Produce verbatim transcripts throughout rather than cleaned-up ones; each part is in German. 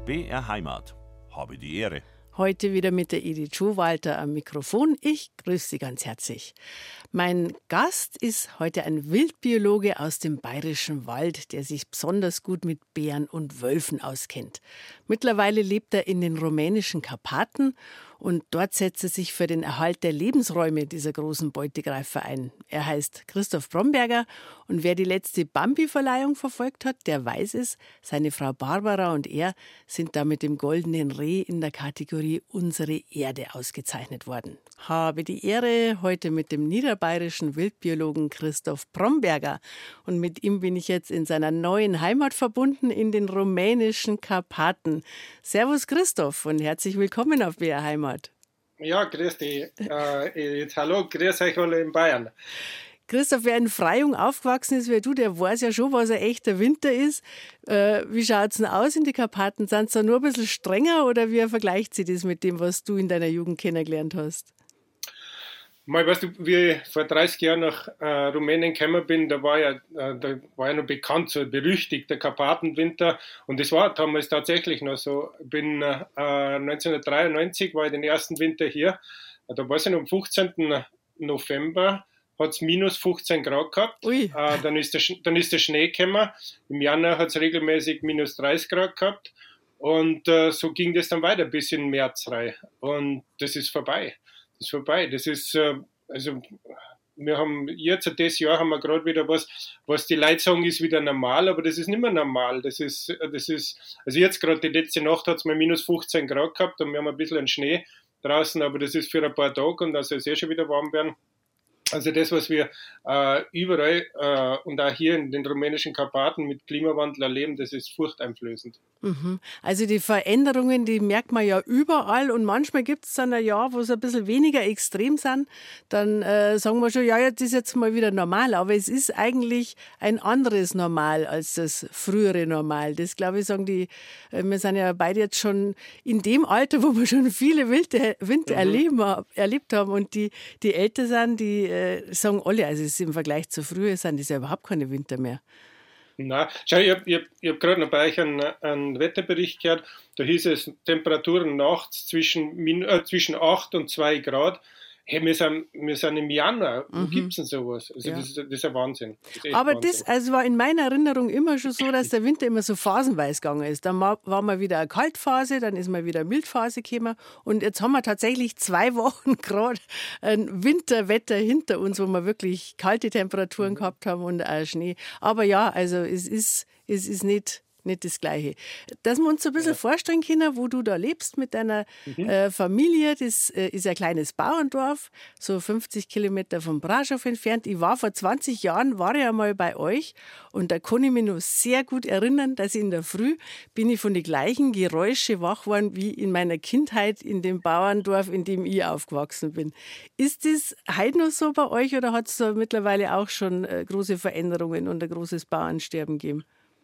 B R Heimat. Habe die Ehre. Heute wieder mit der Edith Schuhwalter am Mikrofon. Ich grüße Sie ganz herzlich. Mein Gast ist heute ein Wildbiologe aus dem Bayerischen Wald, der sich besonders gut mit Bären und Wölfen auskennt. Mittlerweile lebt er in den rumänischen Karpaten und dort setzt er sich für den Erhalt der Lebensräume dieser großen Beutegreifer ein. Er heißt Christoph Bromberger und wer die letzte Bambi-Verleihung verfolgt hat, der weiß es. Seine Frau Barbara und er sind da mit dem Goldenen Reh in der Kategorie Unsere Erde ausgezeichnet worden. Habe die Ehre heute mit dem niederbayerischen Wildbiologen Christoph Bromberger. Und mit ihm bin ich jetzt in seiner neuen Heimat verbunden, in den rumänischen Karpaten. Servus Christoph und herzlich willkommen auf B R Heimat. Ja, grüß dich. Äh, hallo, grüß euch alle in Bayern. Christoph, wer in Freyung aufgewachsen ist wie du, der weiß ja schon, was ein echter Winter ist. Äh, wie schaut es denn aus in die Karpaten? Sind sie da nur ein bisschen strenger oder wie vergleicht sie das mit dem, was du in deiner Jugend kennengelernt hast? Mal, weißt du, wie ich vor dreißig Jahren nach äh, Rumänien gekommen bin, da war ja, äh, da war ja noch bekannt, so berüchtigt, der Karpatenwinter. Und das war damals tatsächlich noch so. Ich bin äh, neunzehnhundertdreiundneunzig, war ich den ersten Winter hier. Da war es ja am fünfzehnten November, hat es minus fünfzehn Grad gehabt. Äh, dann, ist der, dann ist der Schnee gekommen. Im Januar hat es regelmäßig minus dreißig Grad gehabt. Und äh, so ging das dann weiter bis in März rein. Und das ist vorbei. Das ist vorbei. Das ist, äh, also, wir haben jetzt, das Jahr haben wir gerade wieder was, was die Leute sagen, ist wieder normal, aber das ist nicht mehr normal. Das ist, das ist, also jetzt gerade die letzte Nacht hat es mal minus fünfzehn Grad gehabt und wir haben ein bisschen Schnee draußen, aber das ist für ein paar Tage und dann soll es eh schon wieder warm werden. Also das, was wir äh, überall äh, und auch hier in den rumänischen Karpaten mit Klimawandel erleben, das ist furchteinflößend. Mhm. Also die Veränderungen, die merkt man ja überall und manchmal gibt es dann ein Jahr, wo es ein bisschen weniger extrem sind. Dann äh, sagen wir schon, ja, jetzt ist jetzt mal wieder normal, aber es ist eigentlich ein anderes Normal als das frühere Normal. Das, glaube ich, sagen die, äh, wir sind ja beide jetzt schon in dem Alter, wo wir schon viele Winter, Winter mhm. erleben, erlebt haben und die, die älter sind, die äh, sagen alle, also es ist im Vergleich zu früher, sind das ja überhaupt keine Winter mehr. Na, schau, ich habe hab, hab gerade noch bei euch einen, einen Wetterbericht gehört, da hieß es Temperaturen nachts zwischen, äh, zwischen acht und zwei Grad. Hey, wir sind, wir sind im Januar. Wo mhm. gibt es denn sowas? Also, ja. das, ist, das ist ein Wahnsinn. Das ist Aber Wahnsinn. das also war in meiner Erinnerung immer schon so, dass der Winter immer so phasenweise gegangen ist. Dann war mal wieder eine Kaltphase, dann ist mal wieder eine Mildphase gekommen. Und jetzt haben wir tatsächlich zwei Wochen gerade ein Winterwetter hinter uns, wo wir wirklich kalte Temperaturen mhm. gehabt haben und auch Schnee. Aber ja, also es ist, es ist nicht. Nicht das Gleiche. Dass wir uns so ein bisschen ja. vorstellen können, wo du da lebst mit deiner mhm. äh, Familie. Das äh, ist ein kleines Bauerndorf, so fünfzig Kilometer von Brașov entfernt. Ich war vor zwanzig Jahren, war ich einmal bei euch und da kann ich mich noch sehr gut erinnern, dass in der Früh bin ich von den gleichen Geräuschen wach geworden wie in meiner Kindheit in dem Bauerndorf, in dem ich aufgewachsen bin. Ist das heute noch so bei euch oder hat es da mittlerweile auch schon äh, große Veränderungen und ein großes Bauernsterben gegeben?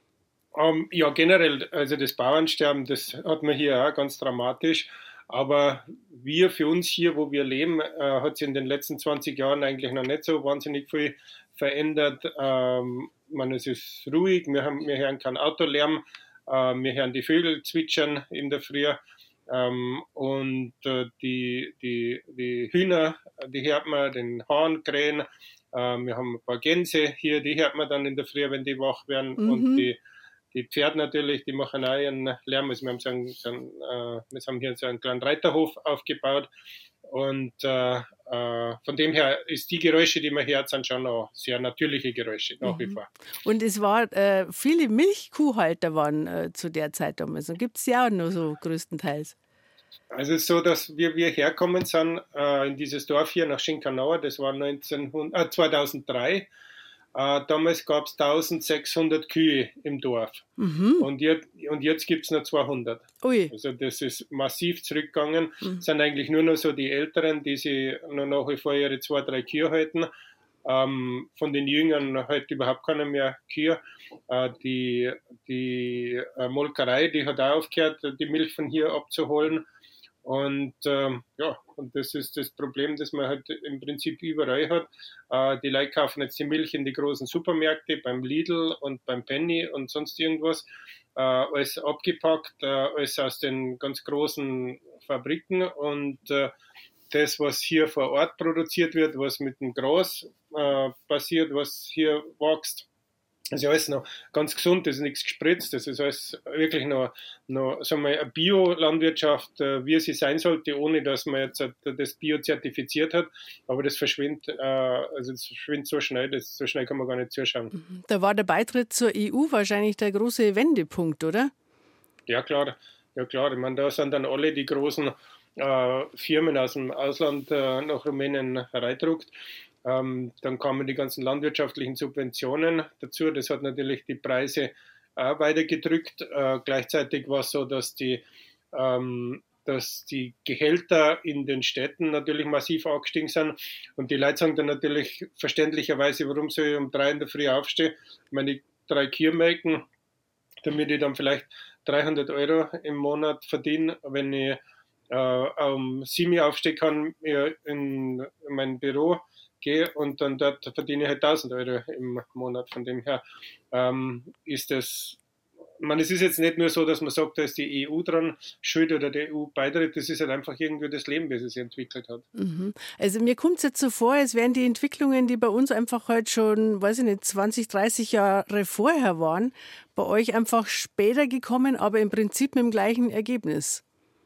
Um, ja, generell, also das Bauernsterben, das hat man hier auch ganz dramatisch. Aber wir für uns hier, wo wir leben, äh, hat sich in den letzten zwanzig Jahren eigentlich noch nicht so wahnsinnig viel verändert. Ähm, man, es ist ruhig, wir, haben, wir hören keinen Autolärm, äh, wir hören die Vögel zwitschern in der Früh. Ähm, und äh, die, die, die Hühner, die hört man, den Hahn krähen. Äh, wir haben ein paar Gänse hier, die hört man dann in der Früh, wenn die wach werden. Mhm. Und die Die Pferde natürlich, die machen auch ihren Lärm. Also wir, haben so einen, so einen, äh, wir haben hier so einen kleinen Reiterhof aufgebaut und äh, äh, von dem her ist die Geräusche, die man hört, sind schon noch sehr natürliche Geräusche, nach mhm. wie vor. Und es war, äh, viele Milchkuhhalter waren äh, zu der Zeit damals und gibt es ja auch noch so größtenteils. Also es ist so, dass wir, wir herkommen sind äh, in dieses Dorf hier nach Schincanaua, das war neunzehnhundert, äh, zweitausenddrei. Uh, damals gab es eintausendsechshundert Kühe im Dorf mhm. und, jetzt, und jetzt gibt es nur zweihundert. Ui. Also das ist massiv zurückgegangen. Mhm. Es sind eigentlich nur noch so die Älteren, die sich noch nach wie vor ihre zwei, drei Kühe halten. Ähm, von den Jüngern halt überhaupt keiner mehr Kühe. Äh, die die äh, Molkerei, die hat auch aufgehört, die Milch von hier abzuholen. Und ähm, ja, und das ist das Problem, das man halt im Prinzip überall hat. Äh, die Leute kaufen jetzt die Milch in die großen Supermärkte, beim Lidl und beim Penny und sonst irgendwas. äh, alles abgepackt, äh, alles aus den ganz großen Fabriken und äh, das, was hier vor Ort produziert wird, was mit dem Gras äh, passiert, was hier wächst, das ist alles noch ganz gesund, das ist nichts gespritzt, das ist alles wirklich noch, noch sagen wir, eine Bio-Landwirtschaft, äh, wie sie sein sollte, ohne dass man jetzt das Bio zertifiziert hat. Aber das verschwindet, äh, also das verschwindet so schnell, das, so schnell kann man gar nicht zuschauen. Da war der Beitritt zur E U wahrscheinlich der große Wendepunkt, oder? Ja, klar. Ja, klar. Ich meine, da sind dann alle die großen äh, Firmen aus dem Ausland äh, nach Rumänien hereindruckt. Ähm, dann kamen die ganzen landwirtschaftlichen Subventionen dazu. Das hat natürlich die Preise auch weitergedrückt. Äh, gleichzeitig war es so, dass die, ähm, dass die Gehälter in den Städten natürlich massiv angestiegen sind. Und die Leute sagen dann natürlich verständlicherweise, warum soll ich um drei in der Früh aufstehen, meine drei Kühe melken, damit ich dann vielleicht dreihundert Euro im Monat verdiene, wenn ich äh, um sieben Uhr aufstehen kann, in, in mein Büro gehe und dann dort verdiene ich halt tausend Euro im Monat. Von dem her ähm, ist das, ich meine, es ist jetzt nicht nur so, dass man sagt, da ist die E U dran schuld oder der E U-Beitritt, das ist halt einfach irgendwie das Leben, wie es sich entwickelt hat. Mhm. Also mir kommt es jetzt so vor, als wären die Entwicklungen, die bei uns einfach halt schon, weiß ich nicht, zwanzig, dreißig Jahre vorher waren, bei euch einfach später gekommen, aber im Prinzip mit dem gleichen Ergebnis.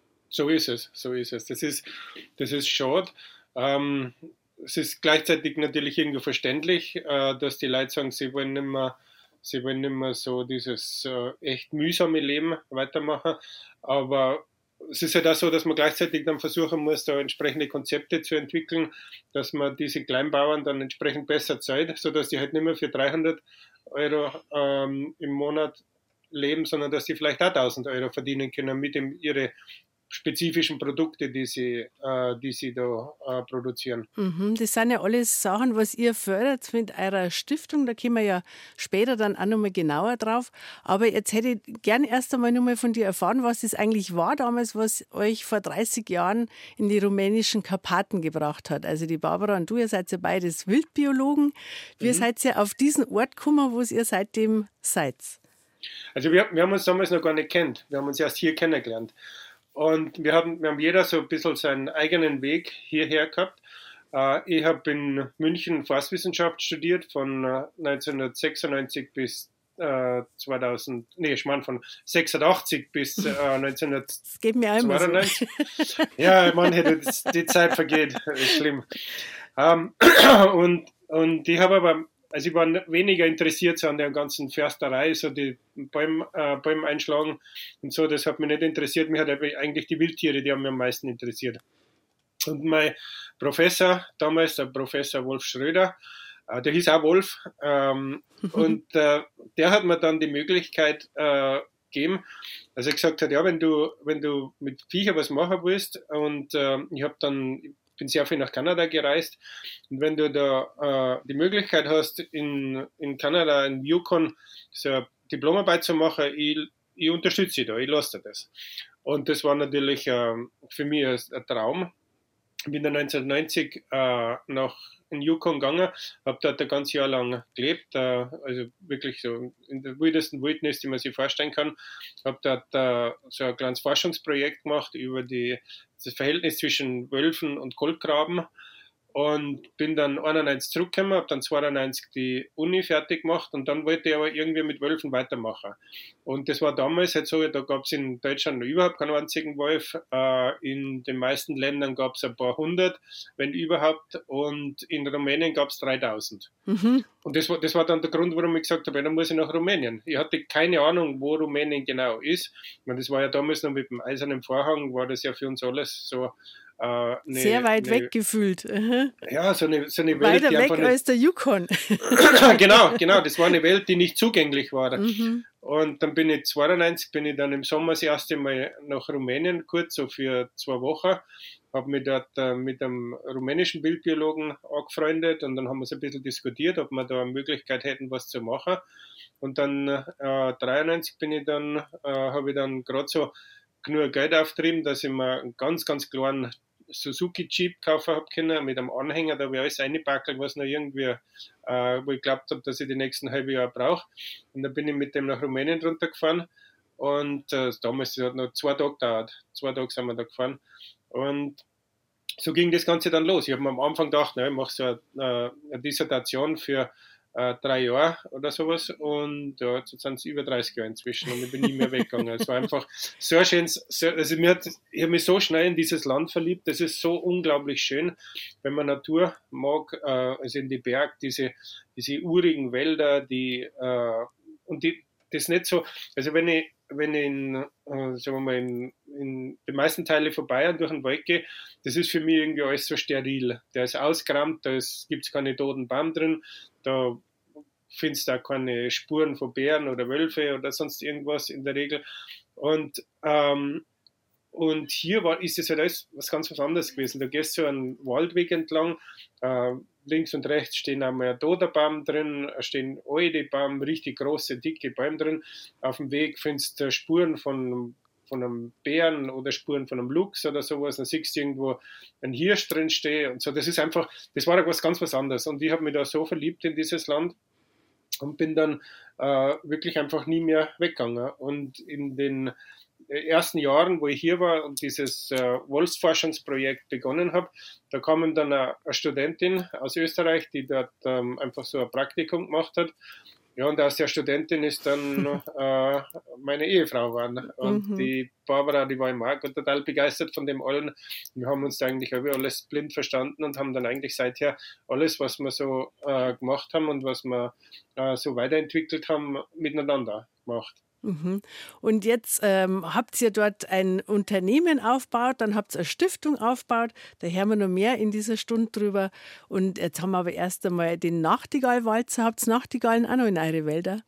So ist es, so ist es. Das ist, das ist schade. Ähm, es ist gleichzeitig natürlich irgendwo verständlich, äh, dass die Leute sagen, sie wollen nicht mehr, sie wollen nicht mehr so dieses äh, echt mühsame Leben weitermachen. Aber es ist halt auch so, dass man gleichzeitig dann versuchen muss, da entsprechende Konzepte zu entwickeln, dass man diese Kleinbauern dann entsprechend besser zahlt, sodass die halt nicht mehr für dreihundert Euro ähm, im Monat leben, sondern dass die vielleicht auch tausend Euro verdienen können mit dem ihre spezifischen Produkte, die sie, äh, die sie da äh, produzieren. Mhm, das sind ja alles Sachen, was ihr fördert mit eurer Stiftung. Da kommen wir ja später dann auch nochmal genauer drauf. Aber jetzt hätte ich gern erst einmal nochmal von dir erfahren, was das eigentlich war damals, was euch vor dreißig Jahren in die rumänischen Karpaten gebracht hat. Also die Barbara und du, ihr seid ja beides Wildbiologen. Wir mhm. seid ja auf diesen Ort gekommen, wo ihr seitdem seid. Also wir, wir haben uns damals noch gar nicht kennt. Wir haben uns erst hier kennengelernt. Und wir haben, wir haben jeder so ein bisschen seinen eigenen Weg hierher gehabt. Äh, ich habe in München Forstwissenschaft studiert von äh, neunzehnhundertsechsundneunzig bis äh, zweitausend, nee, ich meine von sechsundachtzig bis äh, neunzehnhundertzweiundneunzig. So. Ja, man hätte die Zeit vergeht, ist schlimm. Ähm, und, und ich habe aber Also ich war weniger interessiert so an der ganzen Försterei, so die Bäume, äh, Bäume einschlagen und so, das hat mich nicht interessiert. Mich hat eigentlich die Wildtiere, die haben mich am meisten interessiert. Und mein Professor damals, der Professor Wolf Schröder, äh, der hieß auch Wolf, ähm, und äh, der hat mir dann die Möglichkeit äh, gegeben, dass er gesagt hat, ja, wenn du, wenn du mit Viecher was machen willst, und äh, ich habe dann bin sehr viel nach Kanada gereist, und wenn du da äh, die Möglichkeit hast, in, in Kanada, in Yukon, so eine Diplomarbeit zu machen, ich, ich unterstütze dich da, ich lasse dir das. Und das war natürlich äh, für mich ein, ein Traum. Ich bin dann neunzehnhundertneunzig äh, nach in Yukon gegangen, habe dort ein ganzes Jahr lang gelebt, äh, also wirklich so in der wildesten Wildnis, die man sich vorstellen kann. Habe dort äh, so ein kleines Forschungsprojekt gemacht über die, das Verhältnis zwischen Wölfen und Goldgraben, und bin dann einundneunzig zurückgekommen, habe dann zweiundneunzig die Uni fertig gemacht, und dann wollte ich aber irgendwie mit Wölfen weitermachen. Und das war damals halt so, da gab es in Deutschland noch überhaupt keinen einzigen Wolf, äh, in den meisten Ländern gab es ein paar hundert, wenn überhaupt, und in Rumänien gab es dreitausend. Mhm. Und das war, das war dann der Grund, warum ich gesagt habe, dann muss ich nach Rumänien. Ich hatte keine Ahnung, wo Rumänien genau ist. Ich meine, das war ja damals noch mit dem Eisernen Vorhang, war das ja für uns alles so Äh, ne, sehr weit ne, weg gefühlt. Uh-huh. Ja, so eine, so eine Welt, weiter die weg einfach nicht, als der Yukon. genau, genau, das war eine Welt, die nicht zugänglich war. Mhm. Und dann bin ich zweiundneunzig, bin ich dann im Sommer das erste Mal nach Rumänien, kurz so für zwei Wochen, habe mich dort äh, mit einem rumänischen Wildbiologen angefreundet, und dann haben wir so ein bisschen diskutiert, ob wir da eine Möglichkeit hätten, was zu machen. Und dann äh, dreiundneunzig bin ich dann, äh, habe ich dann gerade so genug Geld auftrieben, dass ich mir einen ganz, ganz kleinen Suzuki Jeep kaufen habe können, mit einem Anhänger, da habe ich alles reingepackelt, was noch irgendwie, äh, wo ich glaubt habe, dass ich die nächsten halbe Jahre brauche. Und dann bin ich mit dem nach Rumänien runtergefahren Und äh, damals hat noch zwei Tage gedauert. Zwei Tage sind wir da gefahren. Und so ging das Ganze dann los. Ich habe mir am Anfang gedacht, na, ich mache so eine, eine Dissertation für äh, drei Jahre oder sowas. Und ja, jetzt sind es über dreißig Jahre inzwischen und ich bin nie mehr weggegangen. Es war einfach so ein schönes, so, also mir hat, ich habe mich so schnell in dieses Land verliebt. Das ist so unglaublich schön, wenn man Natur mag, äh, also in die Berge, diese, diese urigen Wälder, die, äh, und die, das nicht so, also wenn ich, wenn ich in, äh, sagen wir mal, in, in den meisten Teilen von Bayern durch den Wald gehe, das ist für mich irgendwie alles so steril. Der ist ausgerammt, da gibt es keine toten Baum drin, da findest du auch keine Spuren von Bären oder Wölfe oder sonst irgendwas in der Regel. Und, ähm, und hier war, ist es halt alles was ganz was anderes gewesen. Da gehst du so einen Waldweg entlang, äh, links und rechts stehen einmal ein toter Baum drin, stehen alte Baum, richtig große, dicke Bäume drin. Auf dem Weg findest du Spuren von, von einem Bären oder Spuren von einem Luchs oder sowas. Dann siehst du irgendwo ein Hirsch drin stehen und so. Das ist einfach, das war was ganz was anderes. Und ich habe mich da so verliebt in dieses Land und bin dann äh, wirklich einfach nie mehr weggegangen. Und in den ersten Jahren, wo ich hier war und dieses äh, Wolfsforschungsprojekt begonnen habe, da kam dann eine, eine Studentin aus Österreich, die dort ähm, einfach so ein Praktikum gemacht hat. Ja, und aus der Studentin ist dann äh, meine Ehefrau geworden. Und mhm. die Barbara, die war im Markt und total begeistert von dem allen. Wir haben uns da eigentlich über alles blind verstanden und haben dann eigentlich seither alles, was wir so äh, gemacht haben und was wir äh, so weiterentwickelt haben, miteinander gemacht. Mhm. Und jetzt ähm, habt ihr dort ein Unternehmen aufgebaut, dann habt ihr eine Stiftung aufgebaut, da hören wir noch mehr in dieser Stunde drüber. Und jetzt haben wir aber erst einmal den Nachtigallwalzer. Habt ihr Nachtigallen auch noch in eure Wälder?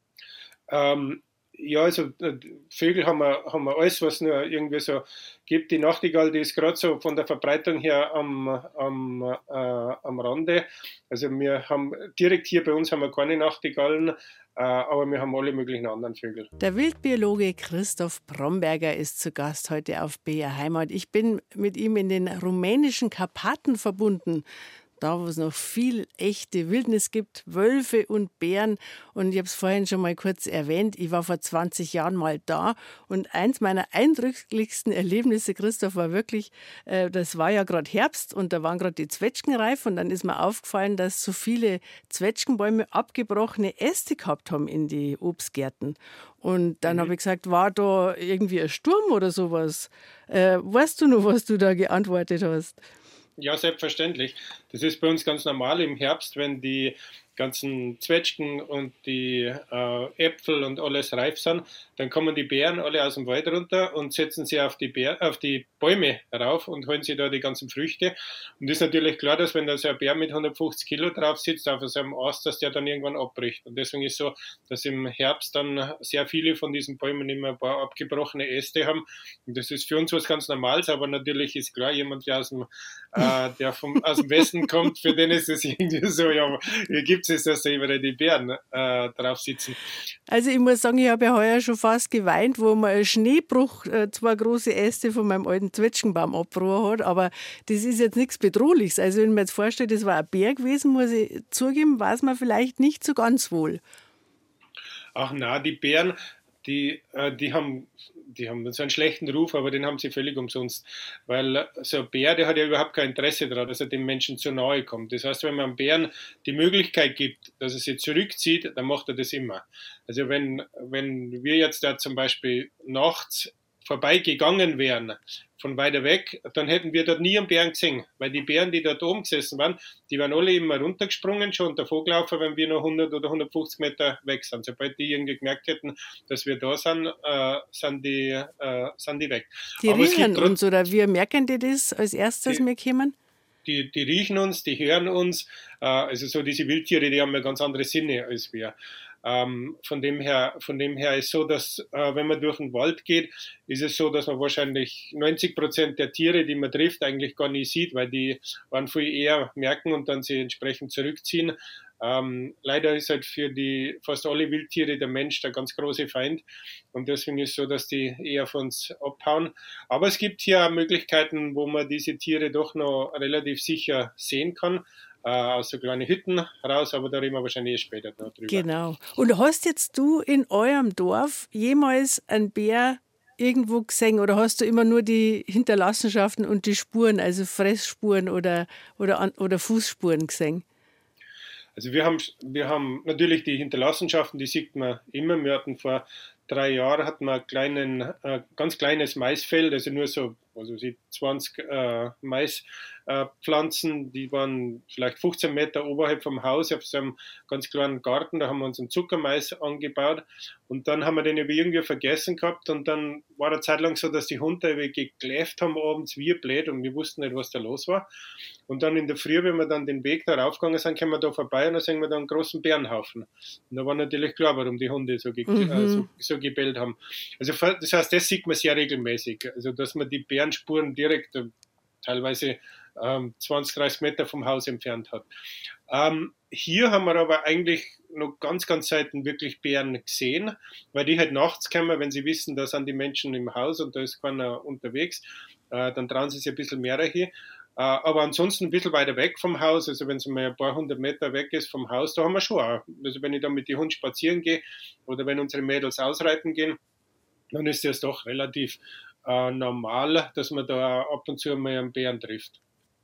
Ähm, ja, also Vögel haben wir, haben wir alles, was nur irgendwie so gibt. Die Nachtigall, die ist gerade so von der Verbreitung her am, am, äh, am Rande. Also wir haben direkt hier bei uns haben wir keine Nachtigallen, äh, aber wir haben alle möglichen anderen Vögel. Der Wildbiologe Christoph Bromberger ist zu Gast heute auf B R Heimat. Ich bin mit ihm in den rumänischen Karpaten verbunden. Da, wo es noch viel echte Wildnis gibt, Wölfe und Bären. Und ich habe es vorhin schon mal kurz erwähnt, ich war vor zwanzig Jahren mal da. Und eins meiner eindrücklichsten Erlebnisse, Christoph, war wirklich, äh, das war ja gerade Herbst und da waren gerade die Zwetschgen reif. Und dann ist mir aufgefallen, dass so viele Zwetschgenbäume abgebrochene Äste gehabt haben in die Obstgärten. Und dann mhm. habe ich gesagt, war da irgendwie ein Sturm oder sowas? Äh, weißt du noch, was du da geantwortet hast? Ja, selbstverständlich. Das ist bei uns ganz normal im Herbst, wenn die ganzen Zwetschgen und die äh, Äpfel und alles reif sind, dann kommen die Bären alle aus dem Wald runter und setzen sie auf die, Bär, auf die Bäume rauf und holen sie da die ganzen Früchte. Und es ist natürlich klar, dass wenn da so ein Bär mit hundertfünfzig Kilo drauf sitzt auf so einem Ast, dass der dann irgendwann abbricht. Und deswegen ist so, dass im Herbst dann sehr viele von diesen Bäumen immer ein paar abgebrochene Äste haben. Und das ist für uns was ganz Normales, aber natürlich ist klar, jemand, der aus dem, äh, der vom, aus dem Westen kommt, für den ist es irgendwie so, ja, hier gibt es, dass da überall die Bären äh, drauf sitzen. Also ich muss sagen, ich habe ja heuer schon fast geweint, wo man einen Schneebruch, äh, zwei große Äste von meinem alten Zwetschgenbaum abgebrochen hat, aber das ist jetzt nichts Bedrohliches. Also wenn man jetzt vorstellt, das war ein Bär gewesen, muss ich zugeben, war es mir vielleicht nicht so ganz wohl. Ach na, die Bären, die, äh, die haben die haben so einen schlechten Ruf, aber den haben sie völlig umsonst. Weil so ein Bär, der hat ja überhaupt kein Interesse daran, dass er dem Menschen zu nahe kommt. Das heißt, wenn man einem Bären die Möglichkeit gibt, dass er sich zurückzieht, dann macht er das immer. Also wenn, wenn wir jetzt da zum Beispiel nachts vorbeigegangen wären, von weiter weg, dann hätten wir dort nie einen Bären gesehen, weil die Bären, die dort oben gesessen waren, die waren alle immer runtergesprungen schon und davor gelaufen, wenn wir noch hundert oder hundertfünfzig Meter weg sind. Sobald die irgendwie gemerkt hätten, dass wir da sind, äh, sind, die, äh, sind die weg. Die Aber riechen uns, oder wie merken die das als erstes, wir kommen? Die, die riechen uns, die hören uns, äh, also so diese Wildtiere, die haben ja ganz andere Sinne als wir. Ähm, von dem her, von dem her ist so, dass äh, wenn man durch den Wald geht, ist es so, dass man wahrscheinlich neunzig Prozent der Tiere, die man trifft, eigentlich gar nicht sieht, weil die man viel eher merken und dann sie entsprechend zurückziehen. Ähm, leider ist halt für die fast alle Wildtiere der Mensch der ganz große Feind und deswegen ist es so, dass die eher von uns abhauen. Aber es gibt hier auch Möglichkeiten, wo man diese Tiere doch noch relativ sicher sehen kann. äh, aus so kleinen Hütten raus, aber da reden wir wahrscheinlich eh später noch drüber. Genau. Und hast jetzt du in eurem Dorf jemals einen Bär irgendwo gesehen oder hast du immer nur die Hinterlassenschaften und die Spuren, also Fressspuren oder, oder, oder Fußspuren gesehen? Also wir haben, wir haben natürlich die Hinterlassenschaften, die sieht man immer. Wir hatten vor drei Jahren hatten wir ein kleinen, äh, ganz kleines Maisfeld, also nur so also zwanzig äh, Maispflanzen, äh, die waren vielleicht fünfzehn Meter oberhalb vom Haus, auf so einem ganz kleinen Garten, da haben wir uns einen Zuckermais angebaut und dann haben wir den irgendwie vergessen gehabt und dann war eine Zeit lang so, dass die Hunde gekläfft haben abends wie blöd und wir wussten nicht, was da los war. Und dann in der Früh, wenn wir dann den Weg da raufgegangen sind, kommen wir da vorbei und dann sehen wir da einen großen Bärenhaufen. Und da war natürlich klar, warum die Hunde so, ge- mhm. äh, so, so gebellt haben. Also das heißt, das sieht man sehr regelmäßig, also dass man die Bärenspuren direkt äh, teilweise ähm, zwanzig, dreißig Meter vom Haus entfernt hat. Ähm, hier haben wir aber eigentlich noch ganz, ganz selten wirklich Bären gesehen, weil die halt nachts kommen, wenn sie wissen, da sind die Menschen im Haus und da ist keiner unterwegs, äh, dann trauen sie sich ein bisschen mehr hier. Uh, aber ansonsten ein bisschen weiter weg vom Haus, also wenn es mal ein paar hundert Meter weg ist vom Haus, da haben wir schon auch. Also wenn ich dann mit den Hunden spazieren gehe oder wenn unsere Mädels ausreiten gehen, dann ist das doch relativ uh, normal, dass man da ab und zu mal einen Bären trifft.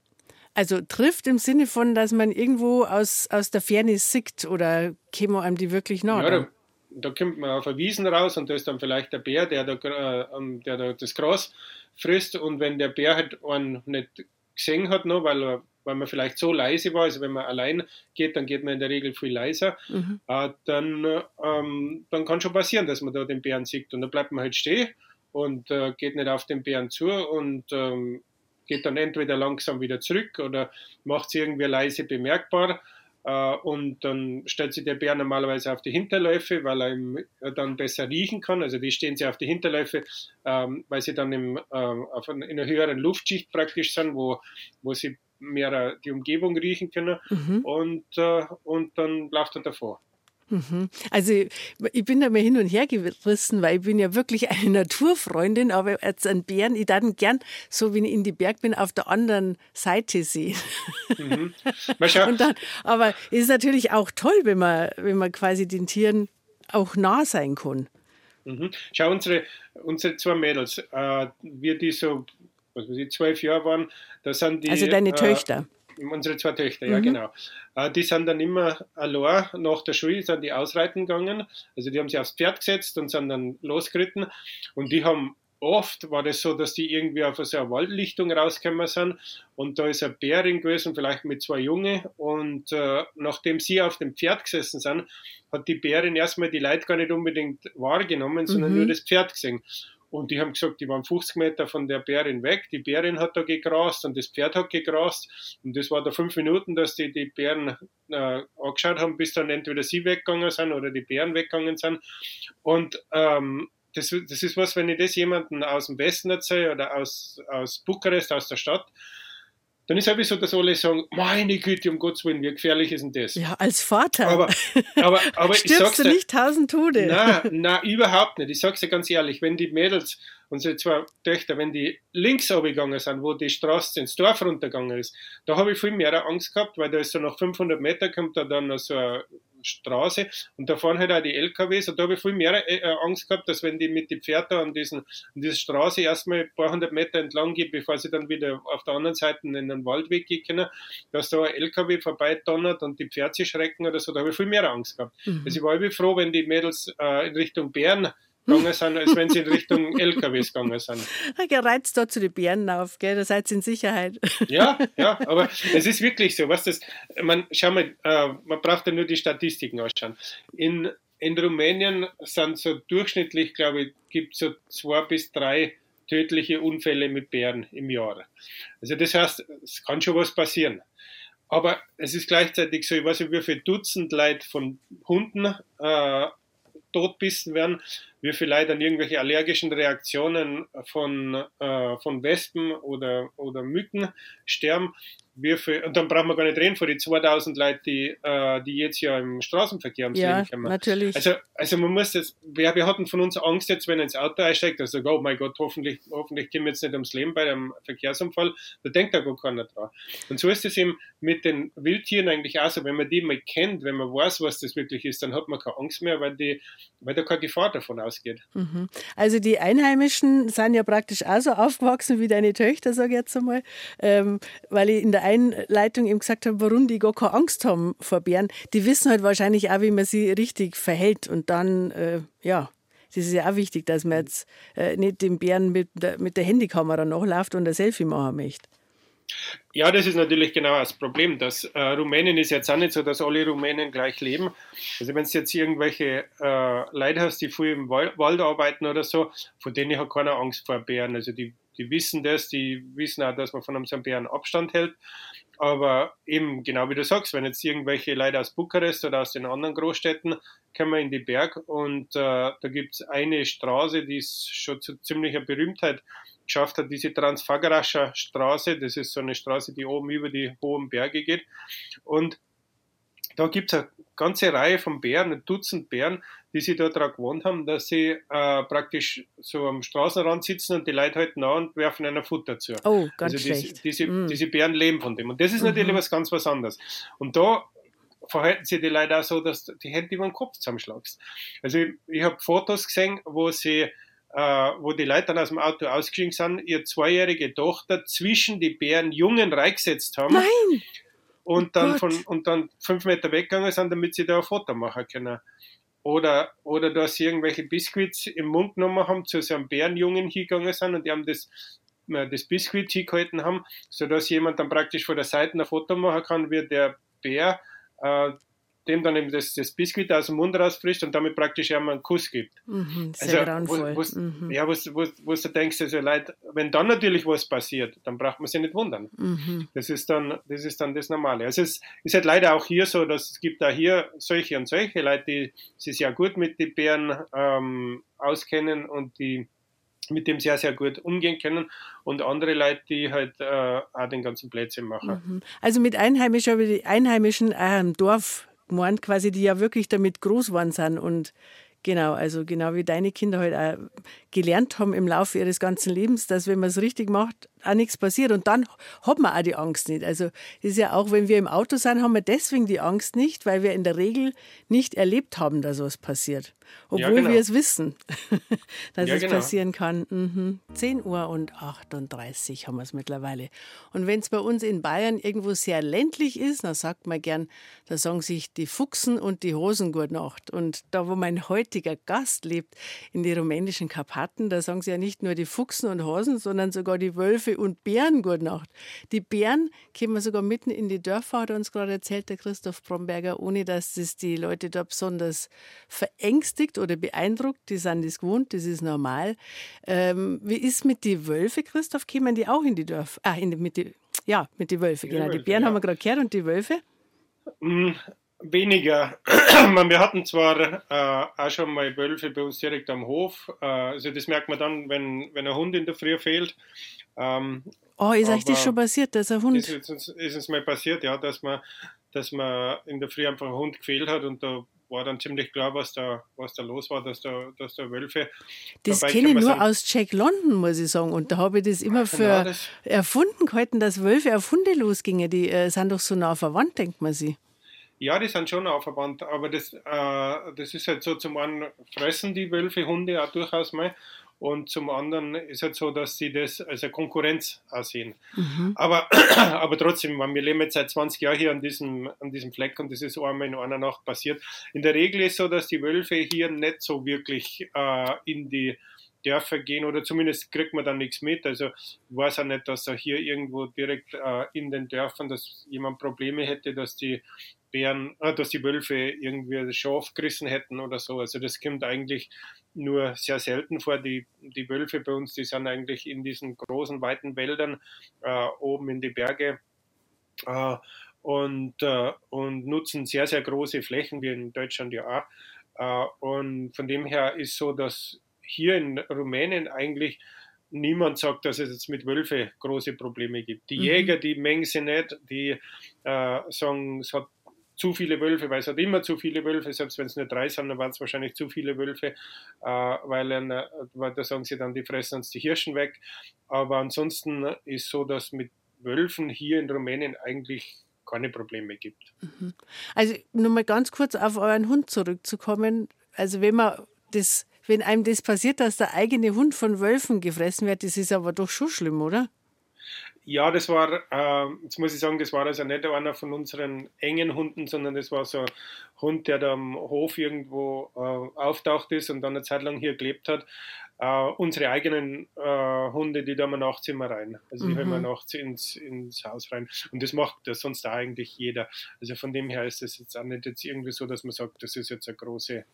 Also trifft im Sinne von, dass man irgendwo aus, aus der Ferne sieht oder kämen einem die wirklich nah? Ja, da, da kommt man auf eine Wiesen raus und da ist dann vielleicht der Bär, der da, äh, der da das Gras frisst und wenn der Bär halt einen nicht gesehen hat, noch, weil, weil man vielleicht so leise war, also wenn man allein geht, dann geht man in der Regel viel leiser, mhm. äh, dann, ähm, dann kann schon passieren, dass man da den Bären sieht und dann bleibt man halt stehen und äh, geht nicht auf den Bären zu und ähm, geht dann entweder langsam wieder zurück oder macht es irgendwie leise bemerkbar äh, und dann stellt sich der Bär normalerweise auf die Hinterläufe, weil er ihm dann besser riechen kann, also die stehen sie auf die Hinterläufe, ähm, weil sie dann im, äh, auf ein, in einer höheren Luftschicht praktisch sind, wo, wo sie mehr die Umgebung riechen können mhm. und, äh, und dann läuft er davor. Mhm. Also ich bin da mal hin und her gerissen, weil ich bin ja wirklich eine Naturfreundin, aber als einen Bären, ich darf ihn gern, so wie ich in die Berg bin, auf der anderen Seite sehen. Mhm. Und dann, aber es ist natürlich auch toll, wenn man, wenn man quasi den Tieren auch nah sein kann. Mhm. Schau, unsere, unsere zwei Mädels, äh, wir die so, was weiß ich, zwölf Jahre waren, da sind die... Also deine äh, Töchter. Unsere zwei Töchter, ja, mhm. genau. Äh, die sind dann immer allein nach der Schule, sind die ausreiten gegangen. Also die haben sich aufs Pferd gesetzt und sind dann losgeritten. Und die haben oft, war das so, dass die irgendwie auf so eine Waldlichtung rausgekommen sind. Und da ist eine Bärin gewesen, vielleicht mit zwei Jungen. Und äh, nachdem sie auf dem Pferd gesessen sind, hat die Bärin erstmal die Leute gar nicht unbedingt wahrgenommen, sondern mhm. nur das Pferd gesehen. Und die haben gesagt, die waren fünfzig Meter von der Bärin weg. Die Bärin hat da gegrast und das Pferd hat gegrast. Und das war da fünf Minuten, dass die die Bären äh, angeschaut haben, bis dann entweder sie weggegangen sind oder die Bären weggegangen sind. Und ähm, das, das ist was, wenn ich das jemandem aus dem Westen erzähle oder aus, aus Bukarest, aus der Stadt, dann ist es so, dass alle sagen, meine Güte, um Gottes Willen, wie gefährlich ist denn das? Ja, als Vater. Aber, aber, aber Stirbst ich sag's du dir, nicht tausend Tode? Nein, nein, überhaupt nicht. Ich sag's dir ganz ehrlich, wenn die Mädels, unsere zwei Töchter, wenn die links runtergegangen sind, wo die Straße ins Dorf runtergegangen ist, da habe ich viel mehr Angst gehabt, weil da ist so nach fünfhundert Meter kommt da dann noch so eine Straße und da fahren halt auch die L K Ws und da habe ich viel mehr äh, Angst gehabt, dass wenn die mit den Pferden an, diesen, an dieser Straße erstmal ein paar hundert Meter entlang geht, bevor sie dann wieder auf der anderen Seite in den Waldweg gehen können, dass da ein L K W vorbei donnert und die Pferde sich schrecken oder so, da habe ich viel mehr Angst gehabt. Mhm. Also ich war irgendwie froh, wenn die Mädels äh, in Richtung Bären gegangen sind, als wenn sie in Richtung L K Ws gegangen sind. Gereizt da zu den Bären auf, gell? Da seid ihr in Sicherheit. Ja, ja, aber es ist wirklich so. Was das, man, schau mal, äh, man braucht ja nur die Statistiken anschauen. In, in Rumänien sind so durchschnittlich, glaube ich, gibt es so zwei bis drei tödliche Unfälle mit Bären im Jahr. Also das heißt, es kann schon was passieren. Aber es ist gleichzeitig so, ich weiß nicht, wie viele Dutzend Leute von Hunden äh, totbissen werden, wie viele Leute an irgendwelche allergischen Reaktionen von, äh, von Wespen oder, oder Mücken sterben. wie viel, und dann brauchen wir gar nicht reden von den zweitausend Leuten, die, äh, die jetzt ja im Straßenverkehr ums Ja, Leben kommen. natürlich. Also, also man muss das, wir, wir hatten von uns Angst jetzt, wenn er ins Auto einsteigt, also oh mein Gott, hoffentlich, hoffentlich gehen wir jetzt nicht ums Leben bei einem Verkehrsunfall, da denkt da gar keiner dran. Und so ist es eben mit den Wildtieren eigentlich auch so, wenn man die mal kennt, wenn man weiß, was das wirklich ist, dann hat man keine Angst mehr, weil, die, weil da keine Gefahr davon ausgeht. Mhm. Also die Einheimischen sind ja praktisch auch so aufgewachsen wie deine Töchter, sage ich jetzt einmal, ähm, weil ich in der Einleitung eben gesagt habe, warum die gar keine Angst haben vor Bären. Die wissen halt wahrscheinlich auch, wie man sie richtig verhält. Und dann, äh, ja, das ist ja auch wichtig, dass man jetzt äh, nicht dem Bären mit der, mit der Handykamera nachläuft und ein Selfie machen möchte. Ja, das ist natürlich genau das Problem. Das äh, Rumänien ist jetzt auch nicht so, dass alle Rumänen gleich leben. Also wenn du jetzt irgendwelche äh, Leute hast, die viel im Wald, Wald arbeiten oder so, von denen hat keiner Angst vor Bären. Also die, die wissen das, die wissen auch, dass man von einem so einem Bären Abstand hält. Aber eben, genau wie du sagst, wenn jetzt irgendwelche Leute aus Bukarest oder aus den anderen Großstädten kommen in die Berg und äh, da gibt es eine Straße, die es schon zu ziemlicher Berühmtheit geschafft hat, diese Transfagaraša Straße, das ist so eine Straße, die oben über die hohen Berge geht. Und da gibt es eine ganze Reihe von Bären, ein Dutzend Bären, die sich da daran gewohnt haben, dass sie äh, praktisch so am Straßenrand sitzen und die Leute halten an und werfen einer Futter zu. Oh, ganz also diese, schlecht. diese, Mm. diese Bären leben von dem. Und das ist Mhm. natürlich was ganz was anderes. Und da verhalten sich die Leute auch so, dass du die Hände über den Kopf zusammenschlagst. Also ich, ich habe Fotos gesehen, wo sie Uh, wo die Leute dann aus dem Auto ausgestiegen sind, ihre zweijährige Tochter zwischen die Bärenjungen reingesetzt haben. Nein! Und Oh dann, Gott. von, und dann fünf Meter weggegangen sind, damit sie da ein Foto machen können. Oder, oder dass sie irgendwelche Biskuits im Mund genommen haben, zu so einem Bärenjungen hingegangen sind und die haben das, äh, das Biskuit hingehalten haben, sodass jemand dann praktisch von der Seite ein Foto machen kann, wie der Bär äh, dem dann eben das, das Biskuit aus dem Mund rausfrischt und damit praktisch einmal einen Kuss gibt. Mhm, sehr grauenvoll. Wo, wo, Mhm. ja, wo, wo, wo du denkst, also Leute, wenn dann natürlich was passiert, dann braucht man sich nicht wundern. Mhm. Das ist dann das, ist dann das Normale. Also es ist halt leider auch hier so, dass es gibt auch hier solche und solche Leute, die sich sehr gut mit den Bären ähm, auskennen und die mit dem sehr, sehr gut umgehen können und andere Leute, die halt äh, auch den ganzen Blödsinn machen. Mhm. Also mit Einheimischen, aber die Einheimischen auch im Dorf gemeint, quasi, die ja wirklich damit groß geworden sind und genau, also genau wie deine Kinder halt auch gelernt haben im Laufe ihres ganzen Lebens, dass wenn man es richtig macht, auch nichts passiert. Und dann hat man auch die Angst nicht. Also das ist ja auch, wenn wir im Auto sind, haben wir deswegen die Angst nicht, weil wir in der Regel nicht erlebt haben, dass was passiert. Obwohl Ja, genau. wir es wissen, dass Ja, es genau. passieren kann. Mhm. zehn Uhr und achtunddreißig haben wir es mittlerweile. Und wenn es bei uns in Bayern irgendwo sehr ländlich ist, dann sagt man gern, da sagen sich die Fuchsen und die Hosen gute Nacht. Und da, wo mein heutiger Gast lebt, in die rumänischen Karpaten, da sagen sie ja nicht nur die Fuchsen und Hasen, sondern sogar die Wölfe und Bären gute Nacht. Die Bären kommen sogar mitten in die Dörfer, hat uns gerade erzählt der Christoph Bromberger, ohne dass das die Leute da besonders verängstigt oder beeindruckt. Die sind das gewohnt, das ist normal. Ähm, wie ist mit den Wölfen, Christoph? Kommen die auch in die Dörfer? Ah, in die, mit die, ja, mit den Wölfen, Die genau. Die Wölfe, Bären ja. haben wir gerade gehört und die Wölfe? Mm, Weniger. Wir hatten zwar äh, auch schon mal Wölfe bei uns direkt am Hof. Äh, also das merkt man dann, wenn, wenn ein Hund in der Früh fehlt. Ähm, Oh, ist euch das aber schon passiert, dass ein Hund... Das ist uns, ist uns mal passiert, ja, dass man, dass man in der Früh einfach einen Hund gefehlt hat und da war dann ziemlich klar, was da, was da los war, dass da, dass da Wölfe Das dabei kenne ich gekommen nur sind. aus Jack London, muss ich sagen. Und da habe ich das immer für Ja, das- erfunden gehalten, dass Wölfe auf Hunde losgingen. Die äh, sind doch so nah verwandt, denkt man sich. Ja, die sind schon aufverwandt, aber das, äh, das ist halt so, zum einen fressen die Wölfe Hunde auch durchaus mal und zum anderen ist halt so, dass sie das als eine Konkurrenz auch sehen. Aber, aber trotzdem, wir leben jetzt seit zwanzig Jahren hier an diesem, an diesem Fleck und das ist einmal in einer Nacht passiert. In der Regel ist es so, dass die Wölfe hier nicht so wirklich äh, in die Dörfer gehen oder zumindest kriegt man dann nichts mit. Also ich weiß auch nicht, dass er hier irgendwo direkt äh, in den Dörfern, dass jemand Probleme hätte, dass die Bären, äh, dass die Wölfe irgendwie das Schaf gerissen hätten oder so. Also das kommt eigentlich nur sehr selten vor. Die, die Wölfe bei uns, die sind eigentlich in diesen großen, weiten Wäldern äh, oben in die Berge äh, und, äh, und nutzen sehr, sehr große Flächen, wie in Deutschland ja auch. Äh, und von dem her ist so, dass hier in Rumänien eigentlich niemand sagt, dass es jetzt mit Wölfe große Probleme gibt. Die Mhm. Jäger, die mengen sie nicht, die äh, sagen, es hat zu viele Wölfe, weil es hat immer zu viele Wölfe, selbst wenn es nur drei sind, dann waren es wahrscheinlich zu viele Wölfe, äh, weil, äh, weil da sagen sie dann, die fressen uns die Hirschen weg. Aber ansonsten ist so, dass mit Wölfen hier in Rumänien eigentlich keine Probleme gibt. Also nur mal ganz kurz auf euren Hund zurückzukommen. Also wenn man das, wenn einem das passiert, dass der eigene Hund von Wölfen gefressen wird, das ist aber doch schon schlimm, oder? Ja, das war, äh, jetzt muss ich sagen, das war also nicht einer von unseren engen Hunden, sondern das war so ein Hund, der da am Hof irgendwo äh, auftaucht ist und dann eine Zeit lang hier gelebt hat. Äh, unsere eigenen äh, Hunde, die da mal nachts immer rein. Also die Mhm. hören wir nachts ins, ins Haus rein. Und das macht das sonst auch eigentlich jeder. Also von dem her ist es jetzt auch nicht jetzt irgendwie so, dass man sagt, das ist jetzt eine große,